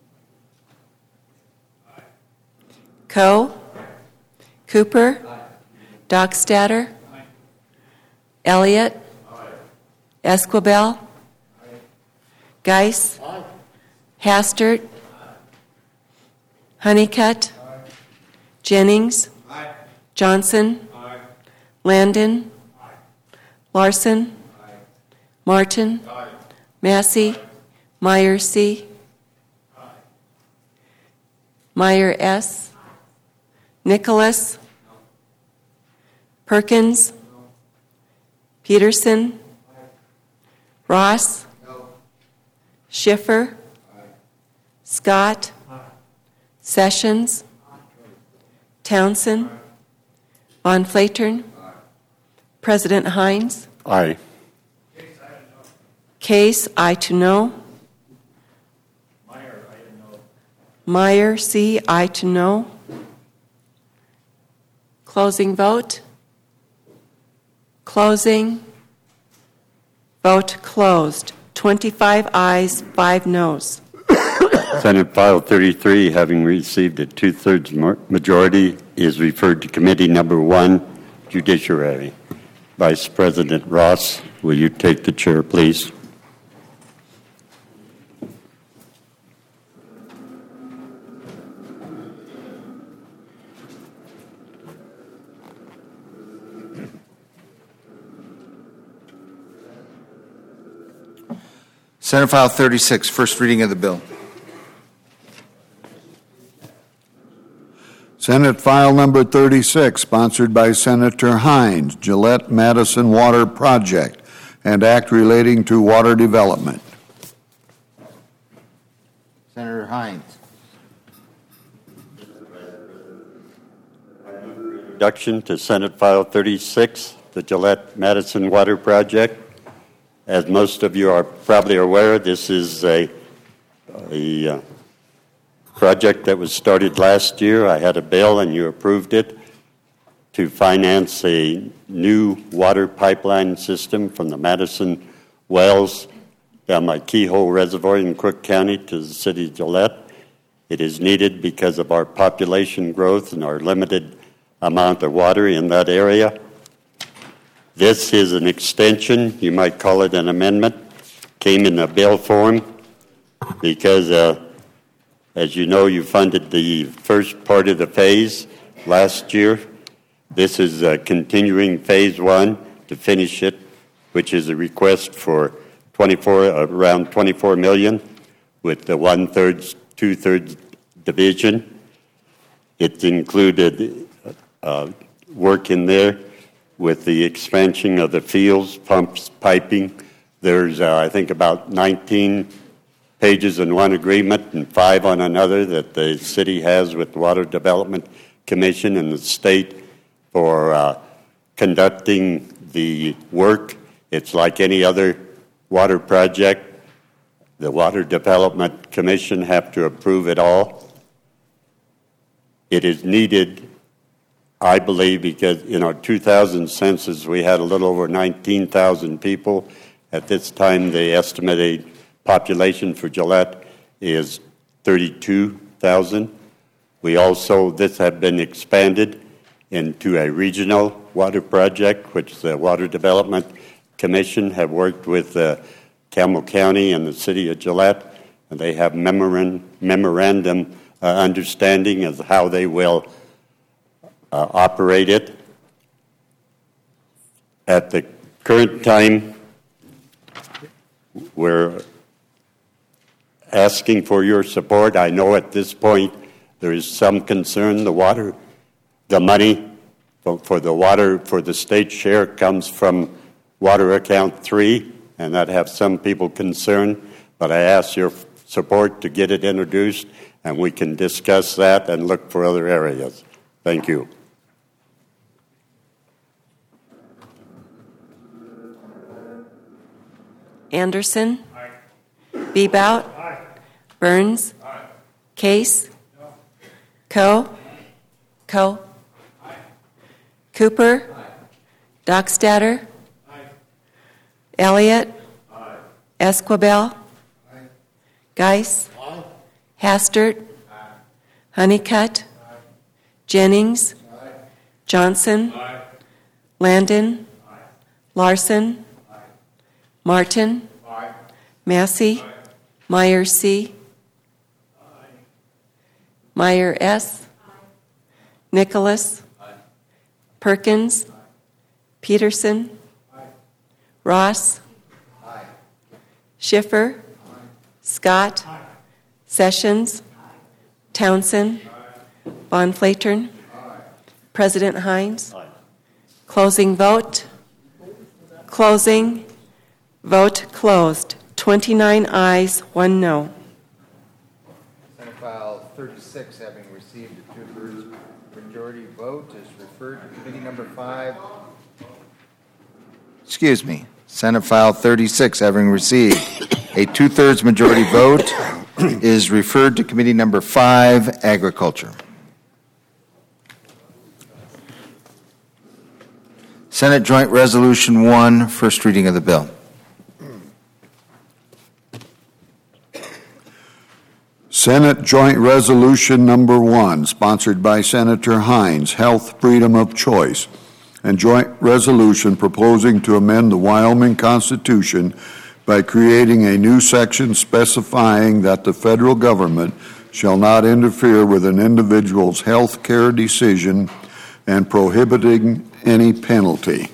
Coe. Cooper. Dockstader. Elliott. Esquibel. Geis. Hastert. Honeycutt. Jennings. Johnson. Landon. Larson. Martin. Massey. Meyer C. Meyer S. Nicholas. Perkins. Peterson. Ross. Schiffer. Scott. Sessions. Townsend. Von Flatern. President Hines. Aye. Case, I to no. Meyer, C, I to no. Closing vote. Closing. Vote closed. twenty-five ayes, five noes. Senate File thirty-three, having received a two-thirds majority, is referred to Committee Number One, Judiciary. Vice President Ross, will you take the chair, please? Senate File thirty-six, first reading of the bill. Senate File Number thirty-six, sponsored by Senator Hines, Gillette Madison Water Project, and Act relating to water development. Senator Hines. Introduction to Senate File thirty-six, the Gillette Madison Water Project. As most of you are probably aware, this is a, a uh, project that was started last year. I had a bill and you approved it to finance a new water pipeline system from the Madison Wells down my Keyhole Reservoir in Crook County to the city of Gillette. It is needed because of our population growth and our limited amount of water in that area. This is an extension, you might call it an amendment, came in a bill form because, uh, as you know, you funded the first part of the phase last year. This is uh, continuing phase one to finish it, which is a request for twenty-four, uh, around twenty-four million with the one-thirds, two-thirds division. It included uh, work in there with the expansion of the fields, pumps, piping. There's, uh, I think, about nineteen pages in one agreement and five on another that the city has with the Water Development Commission and the state for uh, conducting the work. It's like any other water project. The Water Development Commission have to approve it all. It is needed, I believe, because in our two thousand census, we had a little over nineteen thousand people. At this time, the estimated population for Gillette is thirty-two thousand. We also, this had been expanded into a regional water project, which the Water Development Commission have worked with uh, Campbell County and the city of Gillette, and they have memorandum, memorandum uh, understanding of how they will Uh, operate it. At the current time, we're asking for your support. I know at this point there is some concern. The water, the money for, for the water, for the state share comes from water account three, and that have some people concerned. But I ask your support to get it introduced, and we can discuss that and look for other areas. Thank you. Anderson. Aye. Bebout. Aye. Burns. Aye. Case. No. Coe. Coe. Aye. Cooper. Aye. Dockstader? Elliott? Esquibel? Geis? Hastert? Honeycutt? Jennings? Johnson? Landon? Larson? Martin? Massey? Meyer C? Meyer S? Nicholas? Perkins? Peterson? Ross? Schiffer? Scott? Sessions? Townsend? Von Flatern? President Hines? Closing vote? Closing. Vote closed. twenty-nine ayes, one no. Senate File thirty-six, having received a two-thirds majority vote, is referred to Committee Number five. Excuse me. Senate File thirty-six, having received a two-thirds majority vote, is referred to Committee Number five, Agriculture. Senate Joint Resolution one, first reading of the bill. Senate Joint Resolution Number One, sponsored by Senator Hines, Health Freedom of Choice, and joint resolution proposing to amend the Wyoming Constitution by creating a new section specifying that the federal government shall not interfere with an individual's health care decision and prohibiting any penalty.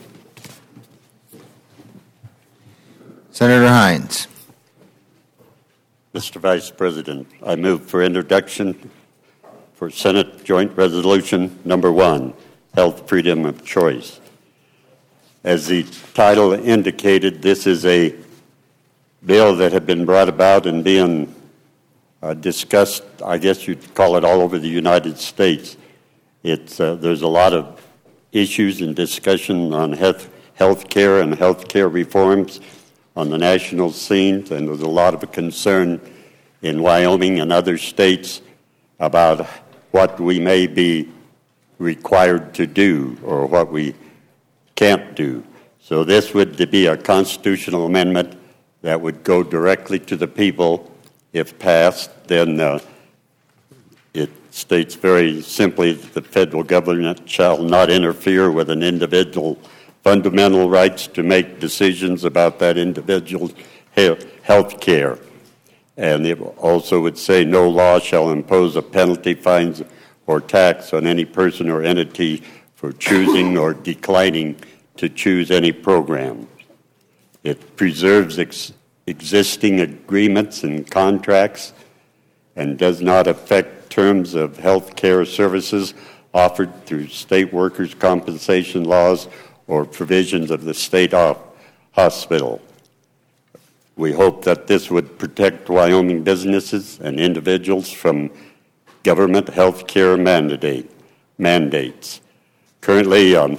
Senator Hines. Mister Vice President, I move for introduction for Senate Joint Resolution Number One, Health Freedom of Choice. As the title indicated, this is a bill that had been brought about and being uh, discussed, I guess you'd call it, all over the United States. It's, uh, there's a lot of issues and discussion on health, health care and health care reforms on the national scene, and there's a lot of concern in Wyoming and other states about what we may be required to do or what we can't do. So this would be a constitutional amendment that would go directly to the people. If passed, then uh, it states very simply that the federal government shall not interfere with an individual's fundamental rights to make decisions about that individual's health care. And it also would say no law shall impose a penalty, fines, or tax on any person or entity for choosing or declining to choose any program. It preserves ex- existing agreements and contracts and does not affect terms of health care services offered through state workers' compensation laws or provisions of the state hospital. We hope that this would protect Wyoming businesses and individuals from government health care mandate, mandates. Currently, um,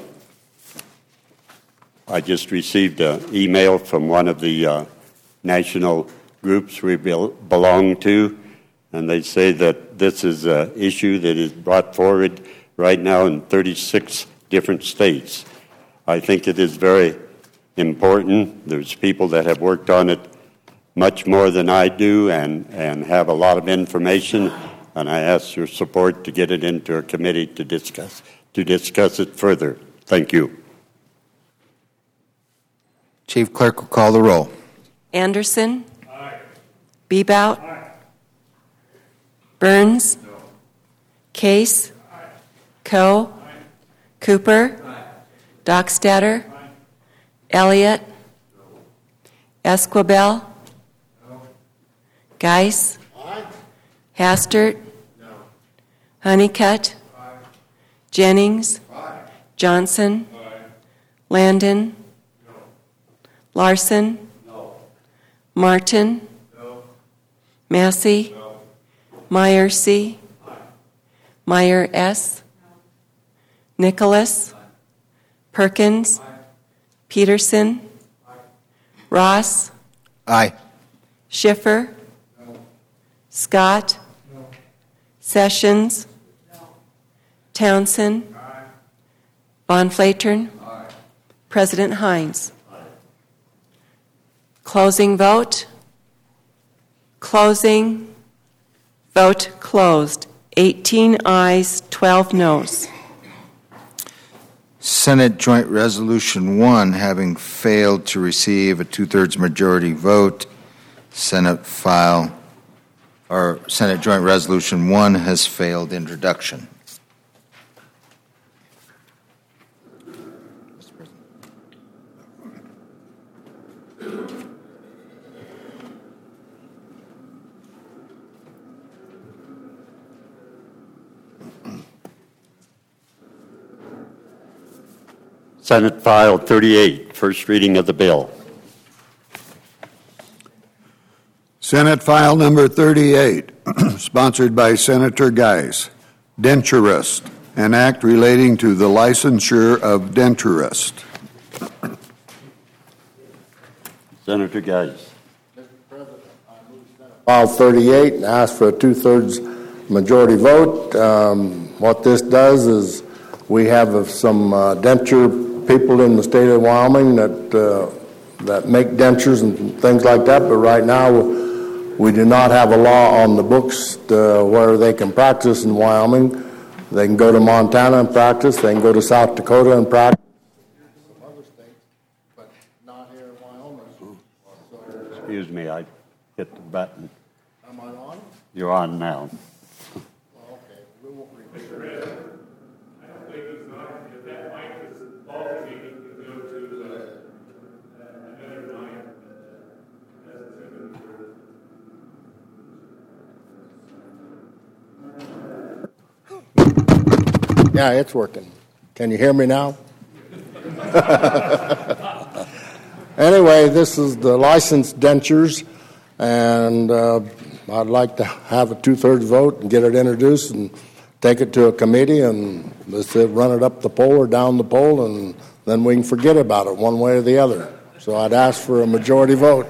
I just received an email from one of the uh, national groups we belong to, and they say that this is an issue that is brought forward right now in thirty-six different states. I think it is very important. There's people that have worked on it much more than I do and, and have a lot of information, and I ask your support to get it into a committee to discuss to discuss it further. Thank you. Chief Clerk will call the roll. Anderson? Aye. Bebout? Aye. Burns? No. Case? Aye. Coe? Aye. Cooper? Aye. Dockstader? Aye. Elliott? No. Esquibel? No. Geis? Aye. Hastert? No. Honeycutt? Aye. Jennings? Aye. Johnson? Aye. Landon? No. Larson? No. Martin? No. Massey? No. Meyer C? Aye. Meyer S? No. Nicholas? Aye. Perkins? Aye. Peterson? Aye. Ross? Aye. Schiffer? No. Scott? No. Sessions? No. Townsend? Aye. Von Flatern? Aye. President Hines. Closing vote. Closing. Vote closed. eighteen ayes, twelve noes. Senate Joint Resolution one having failed to receive a two-thirds majority vote, Senate file, or Senate Joint Resolution one has failed introduction. Senate File thirty-eight, first reading of the bill. Senate File Number thirty-eight, sponsored by Senator Geis, Denturist, an act relating to the licensure of Denturist. Senator Geis. File thirty-eight and ask for a two-thirds majority vote. Um, what this does is we have some uh, denture people in the state of Wyoming that uh, that make dentures and things like that, but right now we do not have a law on the books to, where they can practice in Wyoming. They can go to Montana and practice. They can go to South Dakota and practice. Some other states, but not here in Wyoming. So, excuse me, I hit the button. Am I on? You're on now. Well, okay. We won't repeat it. Yeah, it's working. Can you hear me now? Anyway, this is the licensed dentures, and uh, I'd like to have a two-thirds vote and get it introduced and take it to a committee and let's run it up the pole or down the pole, and then we can forget about it one way or the other. So I'd ask for a majority vote.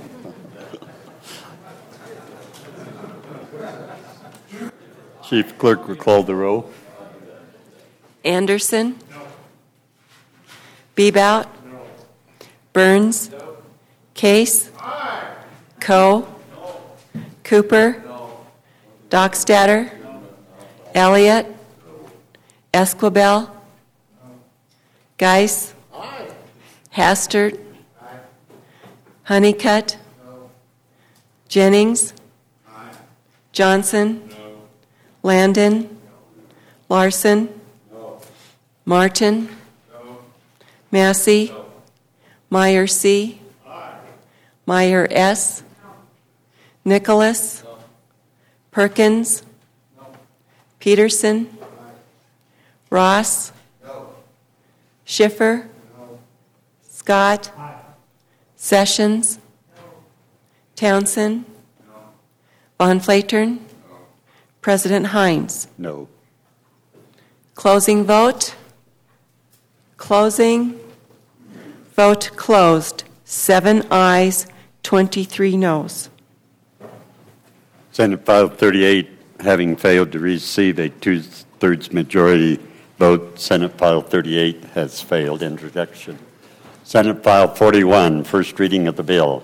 Chief Clerk will call the roll. Anderson? No. Bebout? No. Burns? No. Case? Aye. Coe? No. Cooper? No. Dockstader? No. Elliott? No. Esquibel? No. Geis? Aye. Hastert? Aye. Honeycutt? No. Jennings? Aye. Johnson? No. Landon? No. Larson? Martin? No. Massey? No. Meyer C? Aye. Meyer S? No. Nicholas? No. Perkins? No. Peterson? Aye. Ross? No. Schiffer? No. Scott? Aye. Sessions? No. Townsend? No. Von Flatern? No. President Hines? No. Closing vote? Closing. Vote closed. Seven ayes, twenty-three noes. Senate File thirty-eight, having failed to receive a two-thirds majority vote, Senate File thirty-eight has failed introduction. Senate File forty-one, first reading of the bill.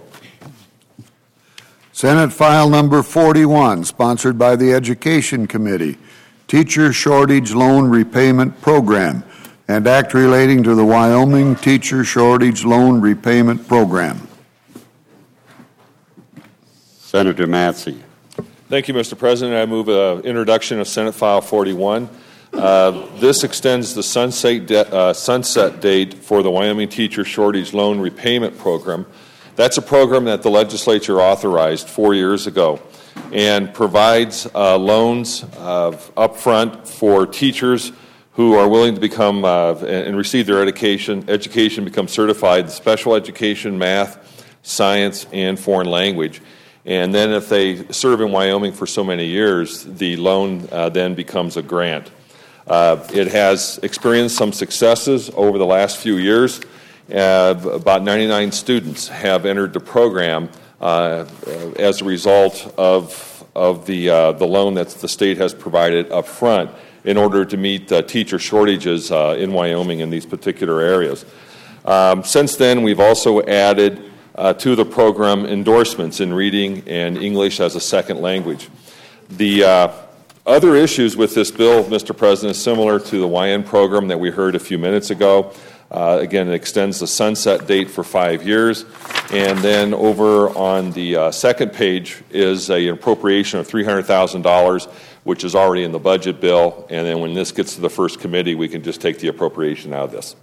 Senate File Number forty-one, sponsored by the Education Committee, Teacher Shortage Loan Repayment Program, and act relating to the Wyoming Teacher Shortage Loan Repayment Program. Senator Massey. Thank you, Mister President. I move uh, introduction of Senate File forty-one. Uh, this extends the sunset, de- uh, sunset date for the Wyoming Teacher Shortage Loan Repayment Program. That's a program that the legislature authorized four years ago and provides uh, loans uh, upfront for teachers who are willing to become uh, and receive their education, education, become certified in special education, math, science, and foreign language. And then if they serve in Wyoming for so many years, the loan uh, then becomes a grant. Uh, it has experienced some successes over the last few years. Uh, about ninety-nine students have entered the program uh, as a result of, of the, uh, the loan that the state has provided up front in order to meet uh, teacher shortages uh, in Wyoming in these particular areas. Um, since then, we've also added uh, to the program endorsements in reading and English as a second language. The uh, other issues with this bill, Mister President, is similar to the Y N program that we heard a few minutes ago. Uh, again, it extends the sunset date for five years. And then over on the uh, second page is a, an appropriation of three hundred thousand dollars, which is already in the budget bill. And then when this gets to the first committee, we can just take the appropriation out of this.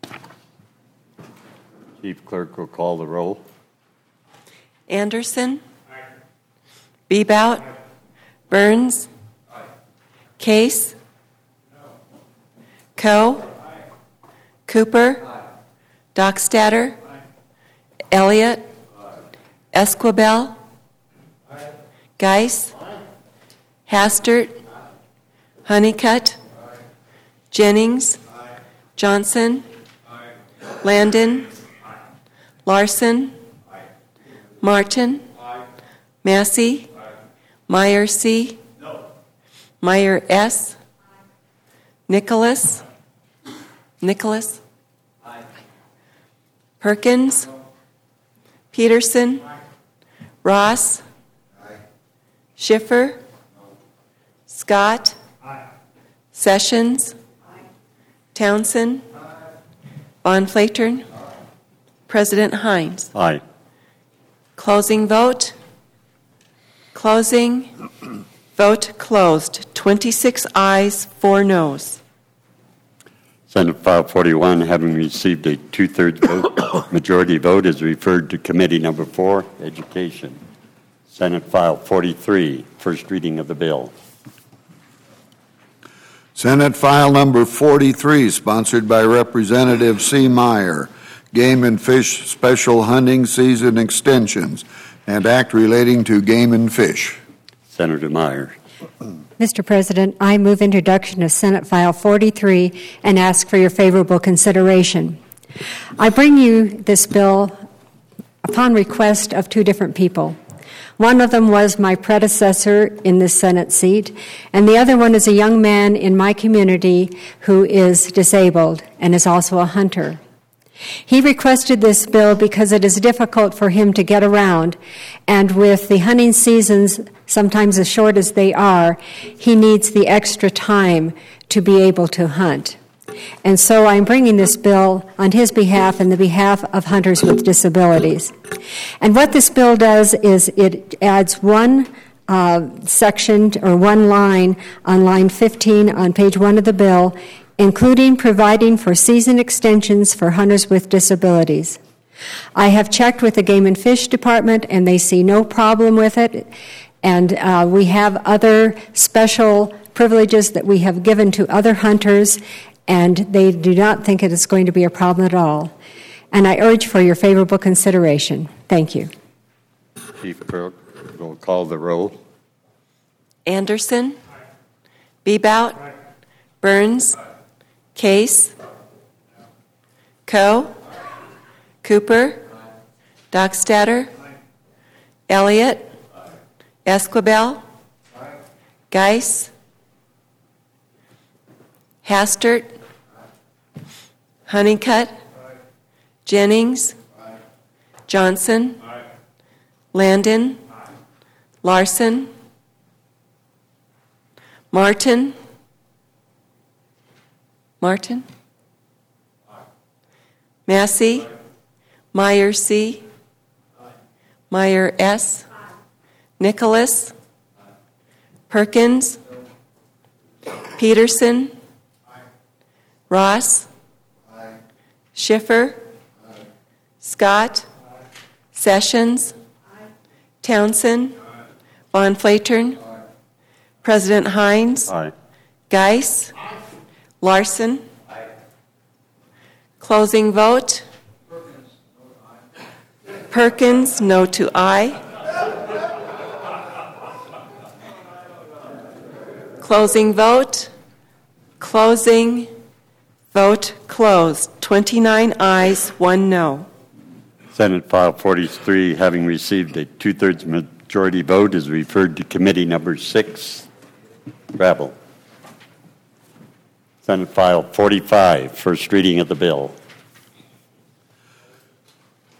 Chief Clerk will call the roll. Anderson? Aye. Bebout? Aye. Burns? Aye. Case? No. Coe? Aye. Cooper? Aye. Dockstader? Aye. Elliott? Aye. Esquibel? Aye. Geis? Aye. Hastert? Aye. Honeycutt? Aye. Jennings? Aye. Johnson? Aye. Landon? Aye. Larson? Aye. Martin? Aye. Massey? Aye. Meyer C? No. Meyer S? Aye. Nicholas? Aye. Nicholas? Aye. Perkins? No. Peterson? Aye. Ross? Aye. Schiffer? No. Scott? Aye. Sessions? Aye. Townsend? Aye. Von Flatern? Aye. President Hines? Aye. Closing vote. Closing. Vote closed. twenty-six ayes, four noes. Senate File forty-one, having received a two-thirds vote, majority vote, is referred to Committee Number four, Education. Senate File forty-three, first reading of the bill. Senate File Number forty-three, sponsored by Representative C. Meyer, Game and Fish Special Hunting Season Extensions, and Act relating to game and fish. Senator Meyer. Mister President, I move introduction of Senate File forty-three and ask for your favorable consideration. I bring you this bill upon request of two different people. One of them was my predecessor in this Senate seat, and the other one is a young man in my community who is disabled and is also a hunter. He requested this bill because it is difficult for him to get around, and with the hunting seasons sometimes as short as they are, he needs the extra time to be able to hunt. And so I'm bringing this bill on his behalf and the behalf of hunters with disabilities. And what this bill does is it adds one uh, section or one line on line fifteen on page one of the bill, including providing for season extensions for hunters with disabilities. I have checked with the Game and Fish Department, and they see no problem with it. And uh, we have other special privileges that we have given to other hunters, and they do not think it is going to be a problem at all. And I urge for your favorable consideration. Thank you. Chief Clerk will call the roll. Anderson? Bebout? Burns? Case? Coe? Cooper? Dockstader? Elliott? Esquibel? Geis? Hastert? Honeycutt? Jennings? Johnson? Landon? Larson? Martin? Martin? Massey? Meyer C? Meyer S? Nicholas? Perkins? Peterson? Ross? Schiffer? Scott? Sessions? Townsend? Von Flatern? President Hines? Aye. Geis? Larson? Aye. Closing vote. Perkins, no to aye. Closing vote. Closing vote closed. twenty-nine ayes, one no. Senate File forty-three, having received a two-thirds majority vote, is referred to Committee Number six, Travel. Senate File forty-five, first reading of the bill.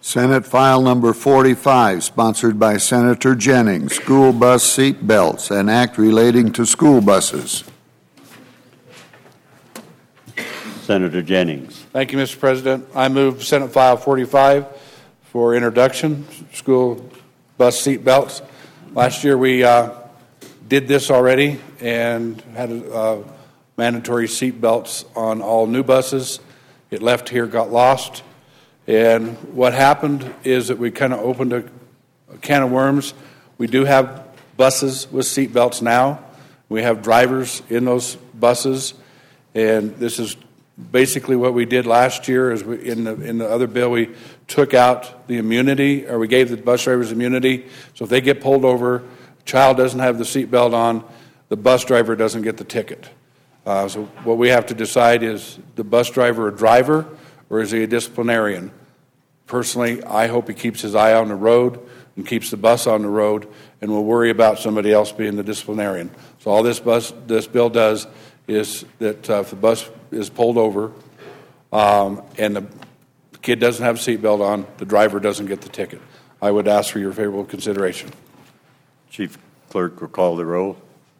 Senate File Number forty-five, sponsored by Senator Jennings, School Bus Seat Belts, an act relating to school buses. Senator Jennings. Thank you, Mister President. I move Senate File forty-five for introduction, school bus seat belts. Last year we uh, did this already and had uh, mandatory seat belts on all new buses. It left here, got lost. And what happened is that we kind of opened a, a can of worms. We do have buses with seat belts now. We have drivers in those buses. And this is basically what we did last year is we, in the in the other bill, we took out the immunity, or we gave the bus drivers immunity. So if they get pulled over, a child doesn't have the seatbelt on, the bus driver doesn't get the ticket. Uh, so what we have to decide is the bus driver a driver, or is he a disciplinarian? Personally, I hope he keeps his eye on the road and keeps the bus on the road, and will worry about somebody else being the disciplinarian. So all this bus this bill does is that uh, if the bus is pulled over um, and the kid doesn't have a seatbelt on, the driver doesn't get the ticket. I would ask for your favorable consideration. Chief Clerk will call the roll.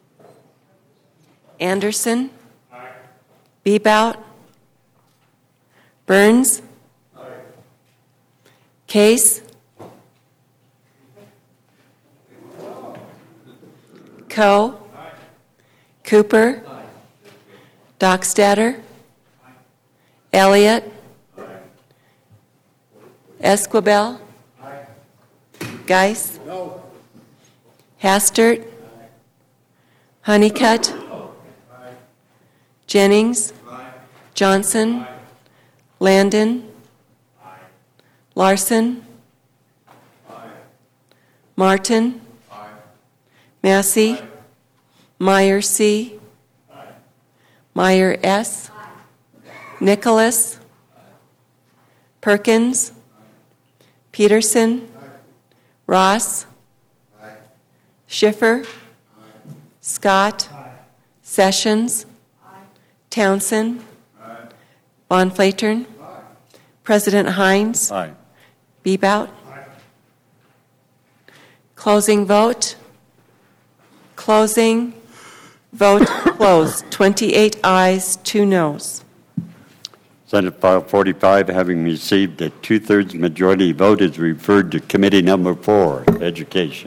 Anderson. Aye. Bebout. Burns. Aye. Case. Coe. Aye. Cooper. Aye. Dockstader. Aye. Elliott. Aye. Esquibel. Aye. Geis. No. Hastert. Aye. Honeycutt. Aye. Jennings. Aye. Johnson. Aye. Landon. Aye. Larson. Aye. Martin. Aye. Massey. Aye. Meyer C. Aye. Meyer S. Aye. Nicholas. Aye. Perkins. Aye. Peterson. Aye. Ross. Aye. Schiffer. Aye. Scott. Aye. Sessions. Aye. Townsend. Aye. Von Flatern. Aye. President Hines. Aye. Bebout. Aye. Closing vote. Closing vote closed. twenty-eight ayes, two noes. Senate File forty-five, having received a two-thirds majority vote, is referred to Committee Number Four, Education.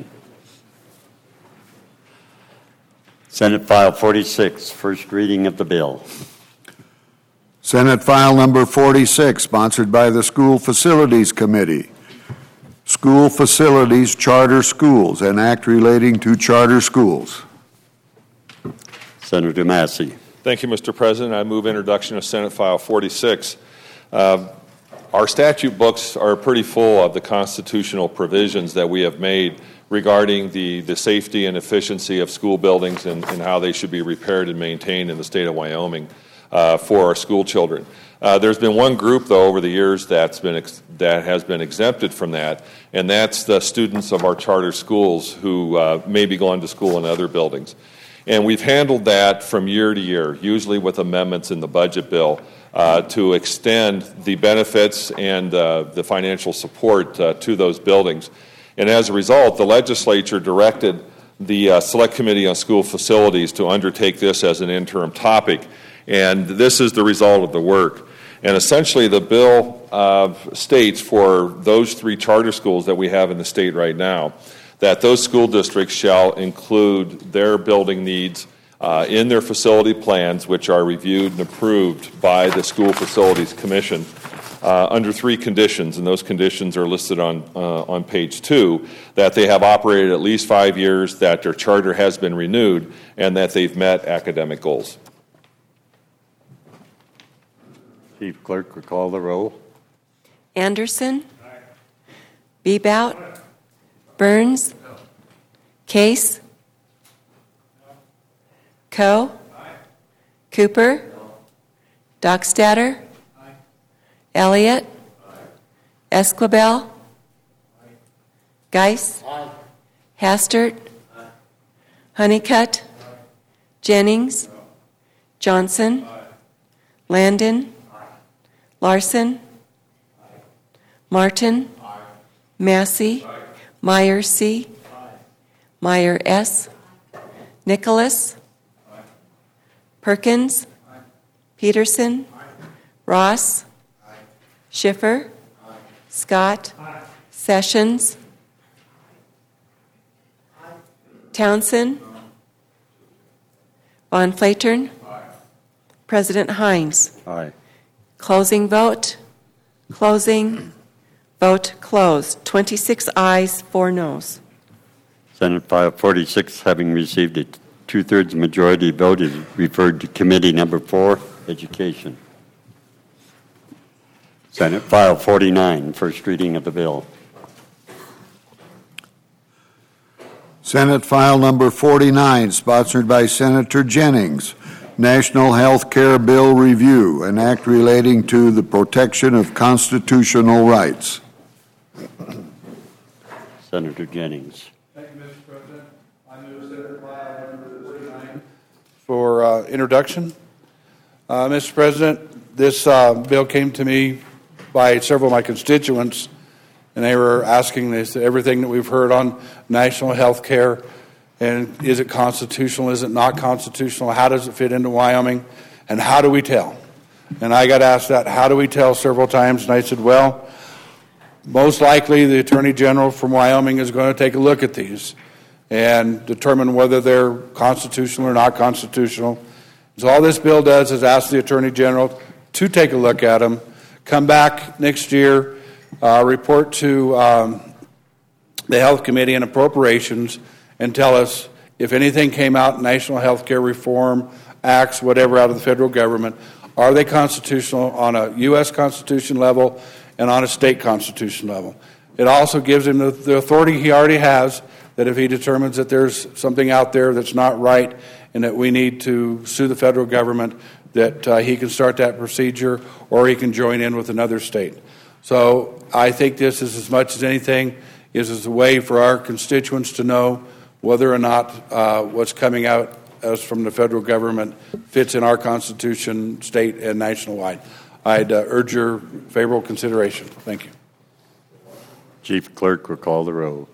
Senate File forty-six, first reading of the bill. Senate File Number forty-six, sponsored by the School Facilities Committee. School Facilities Charter Schools, an act relating to charter schools. Senator Massey. Thank you, Mister President. I move introduction of Senate File forty-six. Uh, our statute books are pretty full of the constitutional provisions that we have made regarding the, the safety and efficiency of school buildings and, and how they should be repaired and maintained in the state of Wyoming uh, for our school children. Uh, there's been one group, though, over the years that's been ex- that has been exempted from that, and that's the students of our charter schools who uh, may be going to school in other buildings. And we've handled that from year to year, usually with amendments in the budget bill, uh, to extend the benefits and uh, the financial support uh, to those buildings. And as a result, the legislature directed the uh, Select Committee on School Facilities to undertake this as an interim topic. And this is the result of the work. And essentially, the bill uh, states for those three charter schools that we have in the state right now that those school districts shall include their building needs uh, in their facility plans, which are reviewed and approved by the School Facilities Commission uh, under three conditions. And those conditions are listed on, uh, on page two, that they have operated at least five years, that their charter has been renewed, and that they've met academic goals. Chief Clerk, recall the roll. Anderson. Aye. Bebout. Aye. Burns. No. Case. No. Coe. Aye. Cooper. No. Dockstader. Aye. Elliott. Aye. Esquibel. Aye. Geis. Aye. Hastert. Aye. Honeycutt. Aye. Jennings. No. Johnson. Aye. Landon. Larson. Aye. Martin. Aye. Massey. Aye. Meyer C. Aye. Meyer S. Nicholas. Aye. Perkins. Aye. Peterson. Aye. Ross. Aye. Schiffer. Aye. Scott. Aye. Sessions. Aye. Townsend. Aye. Von Flatern. Aye. President Hines. Aye. Closing vote. Closing. Vote closed. twenty-six ayes, four noes. Senate File forty-six, having received a two-thirds majority vote, is referred to Committee Number four, Education. Senate File forty-nine, first reading of the bill. Senate File Number forty-nine, sponsored by Senator Jennings. National Health Care Bill Review, an act relating to the protection of constitutional rights. Senator Jennings. Thank you, Mister President. I move Senate File Number forty-nine for uh, introduction. Uh, Mister President, this uh, bill came to me by several of my constituents, and they were asking this, everything that we've heard on national health care. And is it constitutional? Is it not constitutional? How does it fit into Wyoming? And how do we tell? And I got asked that, how do we tell, several times, and I said, well, most likely the Attorney General from Wyoming is going to take a look at these and determine whether they're constitutional or not constitutional. So all this bill does is ask the Attorney General to take a look at them, come back next year, uh, report to um, the Health Committee and Appropriations, and tell us if anything came out in national health care reform, acts, whatever, out of the federal government, are they constitutional on a U S Constitution level and on a state constitution level. It also gives him the, the authority he already has that if he determines that there's something out there that's not right and that we need to sue the federal government, that uh, he can start that procedure or he can join in with another state. So I think this is, as much as anything, is as a way for our constituents to know whether or not uh, what's coming out as from the federal government fits in our Constitution, state and national-wide. I'd uh, urge your favorable consideration. Thank you. Chief Clerk will call the roll.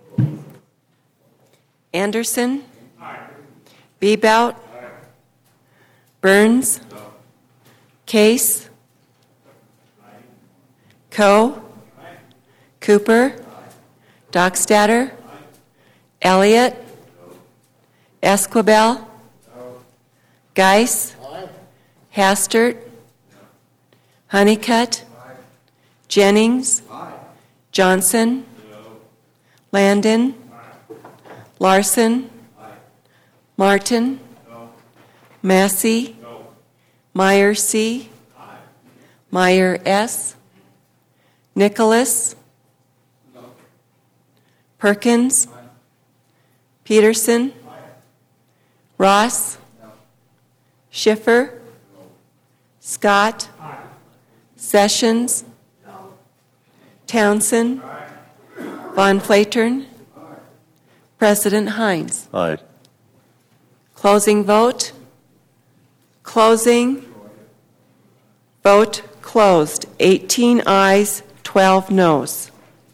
Anderson. Aye. Bebout. Aye. Burns. No. Case. Aye. Coe. Aye. Cooper. Aye. Dockstader. Elliott? No. Esquibel? No. Geis? Aye. Hastert? No. Honeycutt? Aye. Jennings? Aye. Johnson? No. Landon? Aye. Larson? Aye. Martin? No. Massey? No. Meyer C? Aye. Meyer S? Nicholas? No. Perkins? Aye. Peterson? Aye. Ross? No. Schiffer? No. Scott? Aye. Sessions? No. Townsend? Aye. Von Flatern? Aye. President Hines? Aye. Closing vote. Closing. Vote closed. eighteen ayes, twelve noes.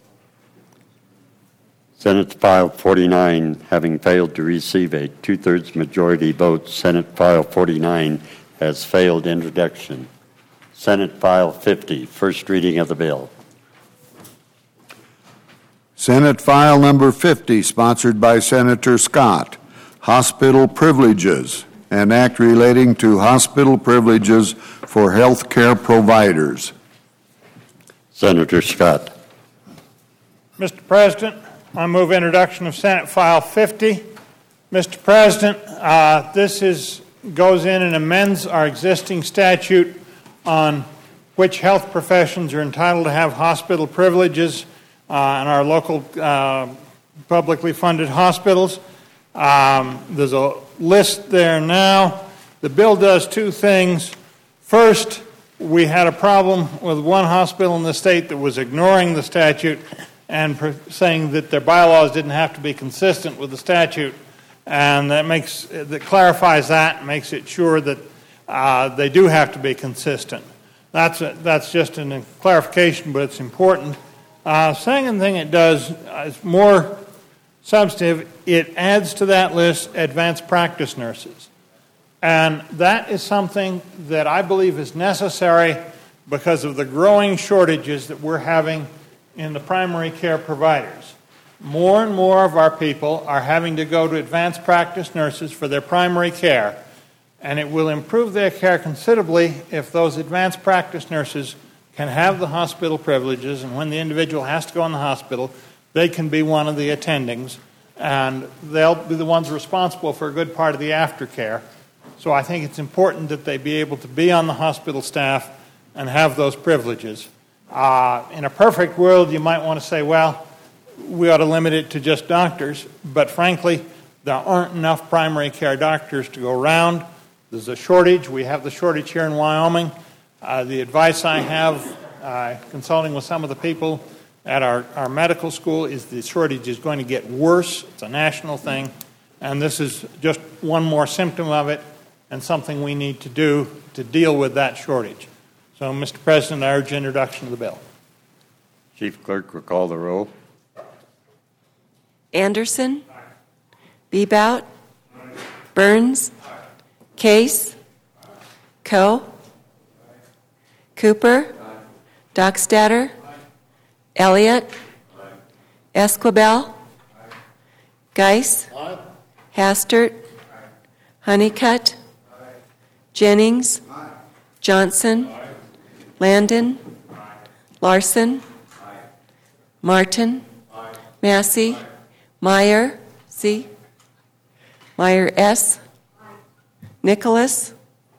Senate File forty-nine, having failed to receive a two-thirds majority vote, Senate File forty-nine has failed introduction. Senate File fifty, first reading of the bill. Senate File Number fifty, sponsored by Senator Scott, Hospital Privileges, an act relating to hospital privileges for health care providers. Senator Scott. Mister President, I move introduction of Senate File fifty. Mister President, uh, this is goes in and amends our existing statute on which health professions are entitled to have hospital privileges uh, in our local uh, publicly funded hospitals. Um, there's a list there now. The bill does two things. First, we had a problem with one hospital in the state that was ignoring the statute and per- saying that their bylaws didn't have to be consistent with the statute, and that makes that clarifies that and makes it sure that uh, they do have to be consistent. That's a, that's just a clarification, but it's important. Uh, second thing it does is more substantive. It adds to that list advanced practice nurses. And that is something that I believe is necessary because of the growing shortages that we're having in the primary care providers. More and more of our people are having to go to advanced practice nurses for their primary care, and it will improve their care considerably if those advanced practice nurses can have the hospital privileges, and when the individual has to go in the hospital, they can be one of the attendings, and they'll be the ones responsible for a good part of the aftercare. So I think it's important that they be able to be on the hospital staff and have those privileges. Uh, in a perfect world, you might want to say, well, we ought to limit it to just doctors, but frankly, there aren't enough primary care doctors to go around. There's a shortage. We have the shortage here in Wyoming. Uh, the advice I have, uh, consulting with some of the people at our, our medical school, is the shortage is going to get worse. It's a national thing, and this is just one more symptom of it and something we need to do to deal with that shortage. So, Mister President, I urge introduction of the bill. Chief Clerk will call the roll. Anderson? Bebout? Burns? Case? Coe? Cooper? Dockstader? Elliott? Esquibel? Geis? Hastert? Honeycutt? Jennings? Johnson? Landon? Larson? Martin? Massey? Meyer? C? Meyer S? Nicholas?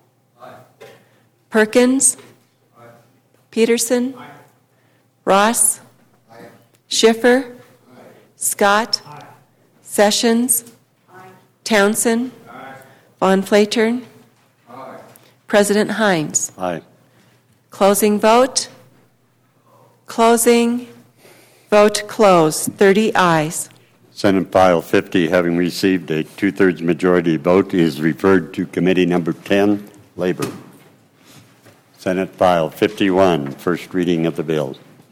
Perkins? Peterson? Ross? Schiffer? Scott? Sessions? Townsend? Von Flatern? President Hines? Aye. Closing vote. Closing. Vote closed. thirty ayes. Senate File fifty, having received a two-thirds majority vote, is referred to Committee Number ten, Labor. Senate File fifty-one, first reading of the bill.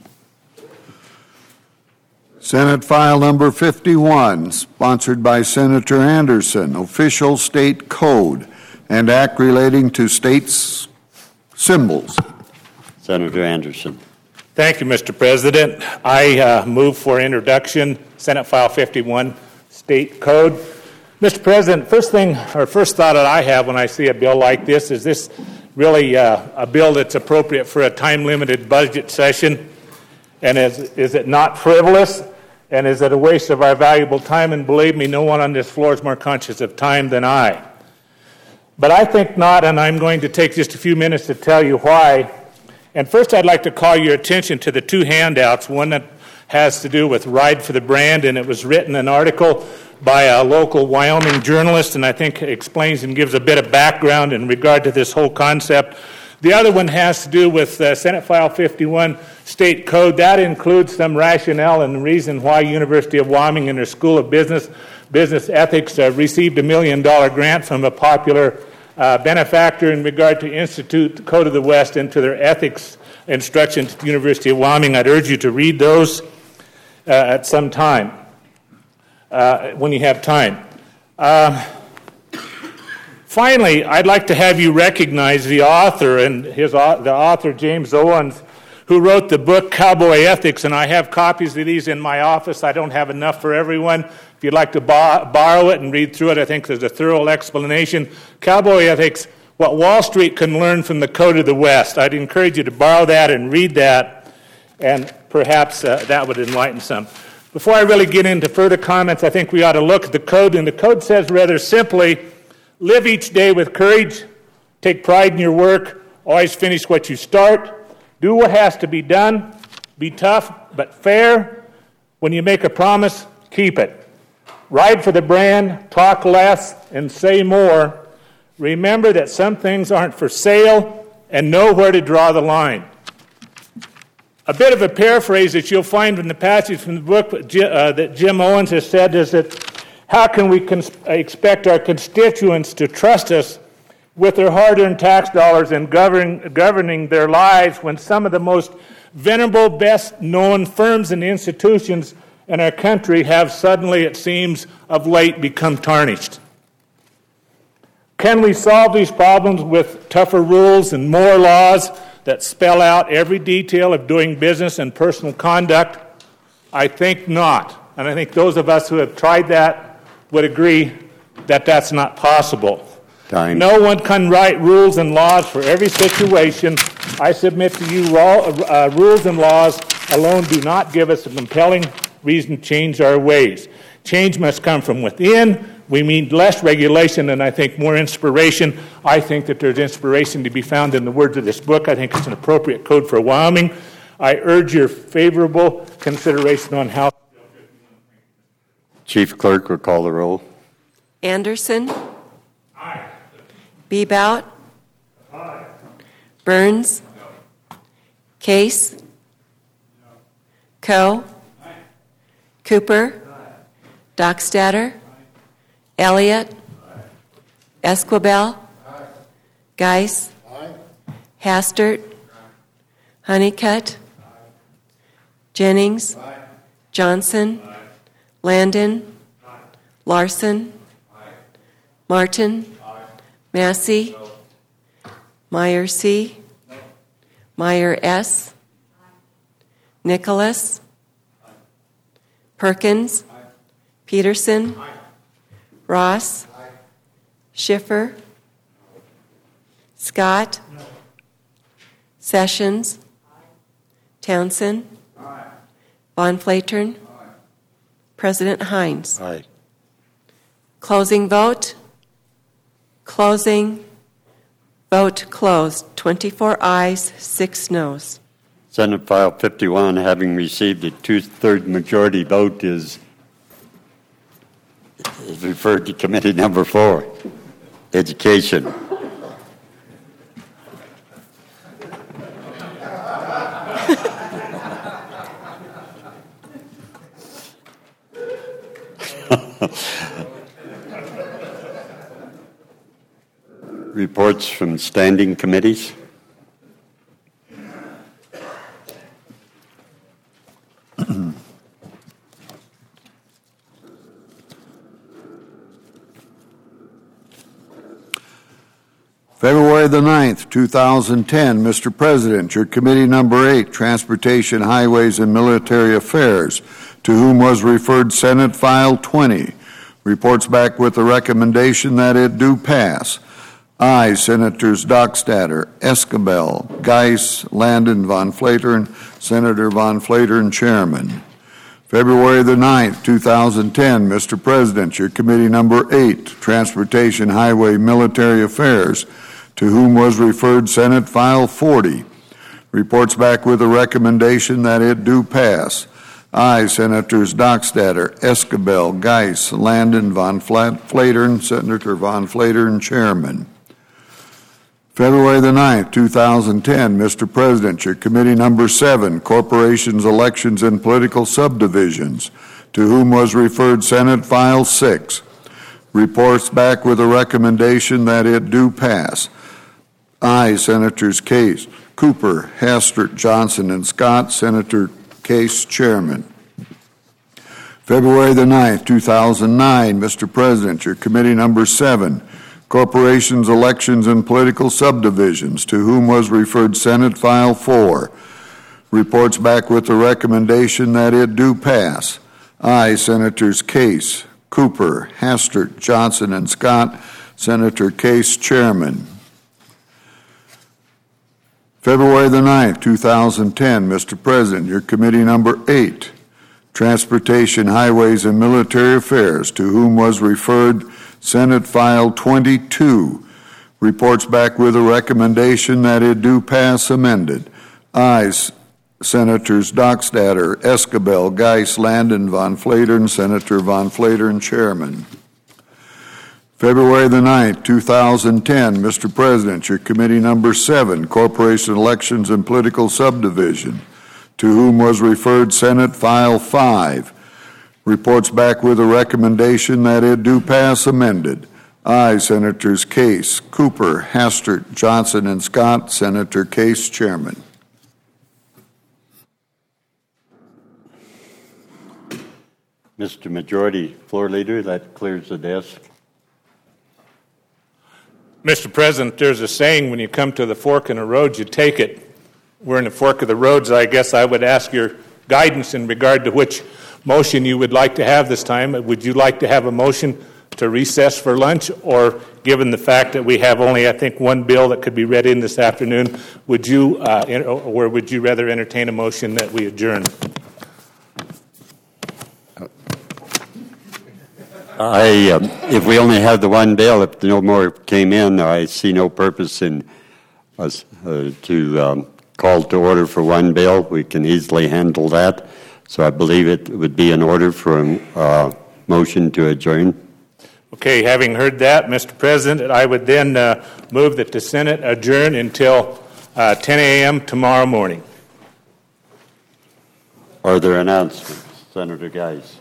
Senate File Number fifty-one, sponsored by Senator Anderson, Official State Code and Act relating to states' symbols. Senator Anderson. Thank you, Mister President. I uh, move for introduction, Senate File fifty-one, State Code. Mister President, first thing, or first thought that I have when I see a bill like this, is this really uh, a bill that's appropriate for a time-limited budget session? And is, is it not frivolous? And is it a waste of our valuable time? And believe me, no one on this floor is more conscious of time than I. But I think not, and I'm going to take just a few minutes to tell you why. And first, I'd like to call your attention to the two handouts, one that has to do with Ride for the Brand, and it was written an article by a local Wyoming journalist, and I think explains and gives a bit of background in regard to this whole concept. The other one has to do with uh, Senate File fifty-one, State Code. That includes some rationale and the reason why University of Wyoming and their School of Business Business Ethics uh, received a million dollar grant from a popular uh, benefactor in regard to institute Code of the West into their ethics instruction to the University of Wyoming. I'd urge you to read those uh, at some time, uh, when you have time. Uh, finally, I'd like to have you recognize the author, and his the author, James Owens, who wrote the book Cowboy Ethics, and I have copies of these in my office. I don't have enough for everyone. If you'd like to bar- borrow it and read through it, I think there's a thorough explanation. Cowboy Ethics, what Wall Street can learn from the Code of the West. I'd encourage you to borrow that and read that, and perhaps uh, that would enlighten some. Before I really get into further comments, I think we ought to look at the Code, and the Code says rather simply, live each day with courage, take pride in your work, always finish what you start, do what has to be done, be tough but fair. When you make a promise, keep it. Ride for the brand, talk less, and say more. Remember that some things aren't for sale, and know where to draw the line. A bit of a paraphrase that you'll find in the passage from the book uh, that Jim Owens has said is that how can we cons- expect our constituents to trust us with their hard-earned tax dollars and govern, governing their lives when some of the most venerable, best-known firms and institutions in our country have suddenly, it seems, of late become tarnished. Can we solve these problems with tougher rules and more laws that spell out every detail of doing business and personal conduct? I think not. And I think those of us who have tried that would agree that that's not possible. Time. No one can write rules and laws for every situation. I submit to you, raw, uh, rules and laws alone do not give us a compelling reason to change our ways. Change must come from within. We need less regulation and I think more inspiration. I think that there's inspiration to be found in the words of this book. I think it's an appropriate code for Wyoming. I urge your favorable consideration on how. Chief Clerk will call the roll. Anderson. Aye. Bebout. Aye. Burns. No. Case. No. Coe. Aye. Cooper. Aye. Dockstader. Aye. Elliott. Aye. Esquibel. Aye. Geis. Aye. Hastert. Aye. Honeycutt. Aye. Jennings. Aye. Johnson. Aye. Landon. Aye. Larson. Aye. Martin. Aye. Massey. No. Meyer C. No. Meyer S. Aye. Nicholas. Aye. Perkins. Aye. Peterson. Aye. Ross. Aye. Schiffer. No. Scott. No. Sessions. Aye. Townsend. Aye. Von Flatern. Aye. President Hines. Aye. Closing vote. Closing. Vote closed. twenty-four ayes, six noes. Senate File fifty-one, having received a two-thirds majority vote, is, is referred to Committee Number Four, Education. Reports from standing committees. February the ninth, two thousand ten, Mister President, your Committee Number eight, Transportation, Highways, and Military Affairs, to whom was referred Senate File twenty, reports back with the recommendation that it do pass. I, Senators Dockstader, Esquibel, Geis, Landon, Von Flatern, Senator Von Flatern, Chairman. February the ninth, two thousand ten, Mister President, your Committee Number eight, Transportation, Highway, Military Affairs, to whom was referred Senate File forty, reports back with a recommendation that it do pass. I, Senators Dockstader, Esquibel, Geis, Landon, Von Flatern, Senator Von Flatern, Chairman. February the ninth, two thousand ten, Mister President, your Committee Number seven, Corporations, Elections, and Political Subdivisions, to whom was referred Senate File six, reports back with a recommendation that it do pass. I, Senators Case, Cooper, Hastert, Johnson, and Scott, Senator Case, Chairman. February the ninth, two thousand nine, Mister President, your Committee Number seven, Corporations, Elections, and Political Subdivisions, to whom was referred Senate File four, reports back with the recommendation that it do pass. I, Senators Case, Cooper, Hastert, Johnson, and Scott, Senator Case, Chairman. February the ninth, two thousand ten, Mister President, your Committee Number eight, Transportation, Highways, and Military Affairs, to whom was referred Senate File twenty-two, reports back with a recommendation that it do pass amended. I, Senators Dockstader, Esquibel, Geis, Landon, Von Flatern, Senator Von Flatern, Chairman. February the ninth, two thousand ten, Mister President, your Committee Number seven, Corporation, Elections, and Political Subdivision, to whom was referred Senate File five, reports back with a recommendation that it do pass amended. I, Senators Case, Cooper, Hastert, Johnson, and Scott, Senator Case, Chairman. Mister Majority Floor Leader, that clears the desk. Mister President, there's a saying, when you come to the fork in the road, you take it. We're in the fork of the roads. I guess I would ask your guidance in regard to which motion you would like to have this time. Would you like to have a motion to recess for lunch, or given the fact that we have only, I think, one bill that could be read in this afternoon, would you, uh, or would you rather entertain a motion that we adjourn? I, um, if we only have the one bill, if no more came in, I see no purpose in us uh, to um, call to order for one bill. We can easily handle that. So I believe it would be in order for a uh, motion to adjourn. Okay, having heard that, Mister President, I would then uh, move that the Senate adjourn until uh, ten a.m. tomorrow morning. Are there announcements, Senator Geis?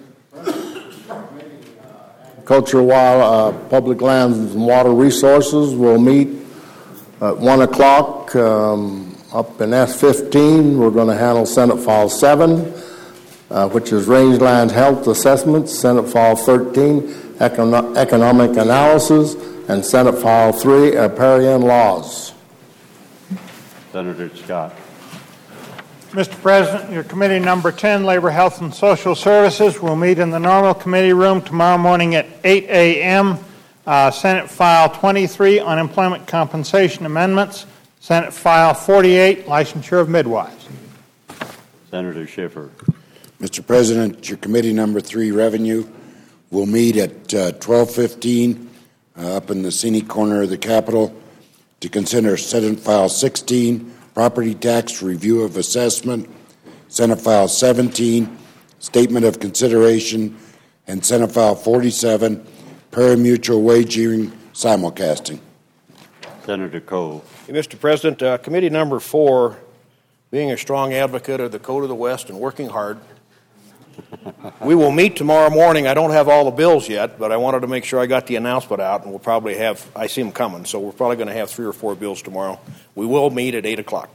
Culture, Wild, uh, Public Lands and Water Resources will meet at one o'clock um, up in S fifteen. We're going to handle Senate File seven, uh, which is Rangeland Health Assessments, Senate File thirteen, Econo- Economic Analysis, and Senate File three, Riparian Laws. Senator Scott. Mister President, your committee number ten, Labor, Health, and Social Services, will meet in the normal committee room tomorrow morning at eight a.m. Uh, Senate File twenty-three, Unemployment Compensation Amendments. Senate File forty-eight, Licensure of Midwives. Senator Schiffer. Mister President, your committee number three, Revenue, will meet at uh, twelve fifteen uh, up in the scenic corner of the Capitol to consider Senate File sixteen, Property Tax Review of Assessment, Senate File seventeen, Statement of Consideration, and Senate File forty-seven, Pari-mutuel Wagering Simulcasting. Senator Cole. Hey, Mister President, uh, committee number four, being a strong advocate of the Code of the West and working hard, we will meet tomorrow morning. I don't have all the bills yet, but I wanted to make sure I got the announcement out, and we'll probably have, I see them coming, so we're probably going to have three or four bills tomorrow. We will meet at eight o'clock.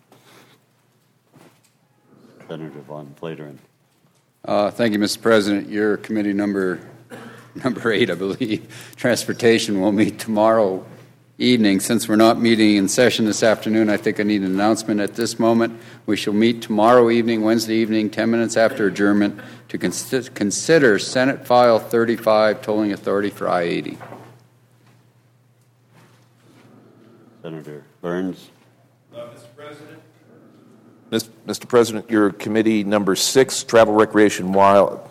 Senator Von Flateren. Uh, thank you, Mister President. Your committee number number eight, I believe, Transportation, will meet tomorrow evening. Since we're not meeting in session this afternoon, I think I need an announcement at this moment. We shall meet tomorrow evening, Wednesday evening, ten minutes after adjournment, to cons- consider Senate File thirty-five, Tolling Authority for I eighty. Senator Burns. Uh, Mister President. Mister President, your committee number six, Travel, Recreation, Wild,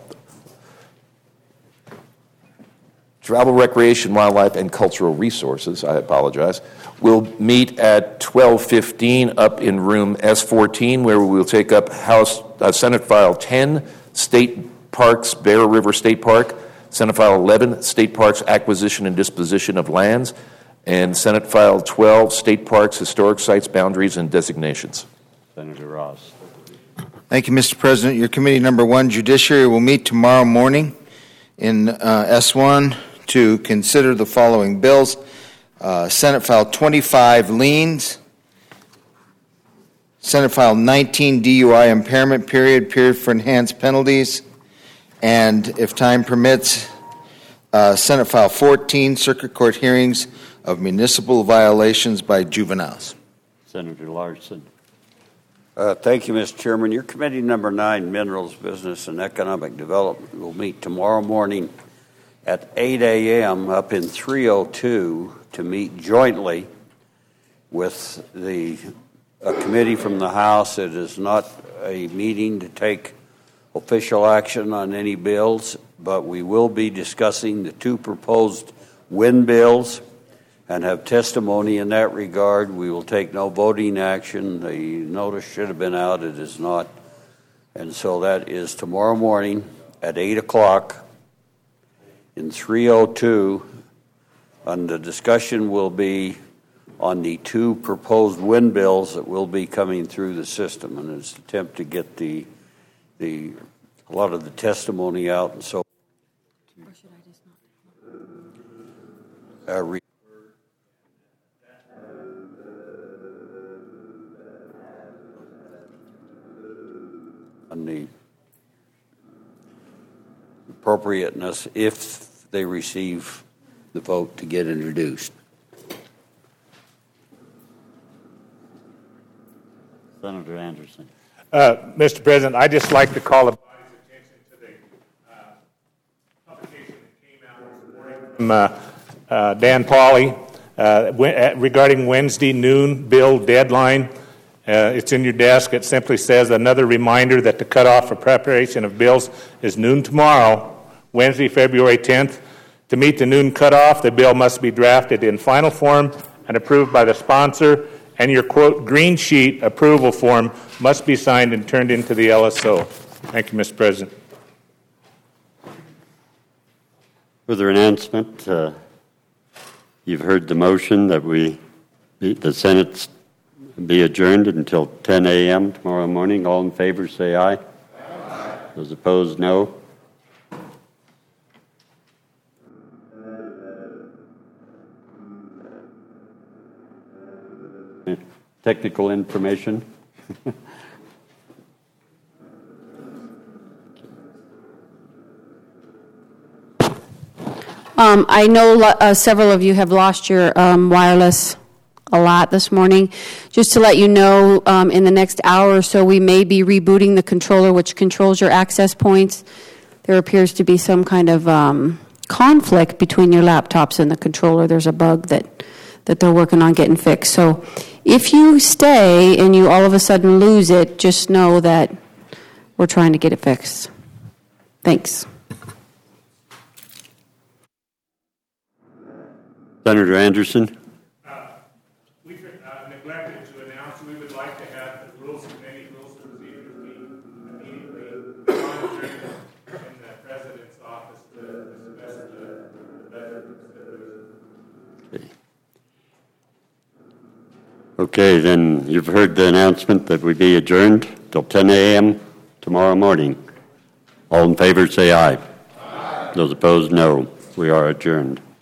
Travel, Recreation, Wildlife, and Cultural Resources, I apologize, will meet at twelve fifteen up in room S fourteen, where we will take up House uh, Senate File ten, State Parks, Bear River State Park, Senate File eleven, State Parks Acquisition and Disposition of Lands, and Senate File twelve, State Parks, Historic Sites, Boundaries, and Designations. Senator Ross. Thank you, Mister President. Your committee number one, Judiciary, will meet tomorrow morning in uh, S one to consider the following bills. Uh, Senate File twenty-five, Liens. Senate File nineteen, D U I Impairment Period, Period for Enhanced Penalties. And if time permits, uh, Senate File fourteen, Circuit Court Hearings of Municipal Violations by Juveniles. Senator Larson. Uh, thank you, Mister Chairman. Your committee number nine, Minerals, Business, and Economic Development, will meet tomorrow morning at eight a.m. up in three oh two to meet jointly with the a committee from the House. It is not a meeting to take official action on any bills, but we will be discussing the two proposed wind bills and have testimony in that regard. We will take no voting action. The notice should have been out. It is not. And so that is tomorrow morning at eight o'clock in three oh two. And the discussion will be on the two proposed wind bills that will be coming through the system. And it's an attempt to get the, the, a lot of the testimony out. And so uh, re- on the appropriateness if they receive the vote to get introduced. Senator Anderson. Uh, Mister President, I'd just like to call the body's attention to the uh, publication that came out this morning from uh, uh, Dan Pauley uh, w- regarding Wednesday noon bill deadline. Uh, it's in your desk. It simply says, another reminder that the cutoff for preparation of bills is noon tomorrow, Wednesday, February tenth. To meet the noon cutoff, the bill must be drafted in final form and approved by the sponsor, and your, quote, green sheet approval form must be signed and turned into the L S O. Thank you, Mister President. Further announcement. Uh, you've heard the motion that we, the Senate be adjourned until ten a.m. tomorrow morning. All in favor, say aye. Aye. Those opposed, no. Technical information. um, I know uh, several of you have lost your um, wireless a lot this morning. Just to let you know, um, in the next hour or so, we may be rebooting the controller which controls your access points. There appears to be some kind of um, conflict between your laptops and the controller. There's a bug that, that they're working on getting fixed. So if you stay and you all of a sudden lose it, just know that we're trying to get it fixed. Thanks. Senator Anderson. Uh, we uh, neglected to announce we would like to have the Rules Committee, Rules and Procedures meet immediately monitored in the President's office to discuss the, the budget consideration. Okay. Okay, then you've heard the announcement that we be adjourned till ten a.m. tomorrow morning. All in favor, say aye. Aye. Those opposed, no. We are adjourned.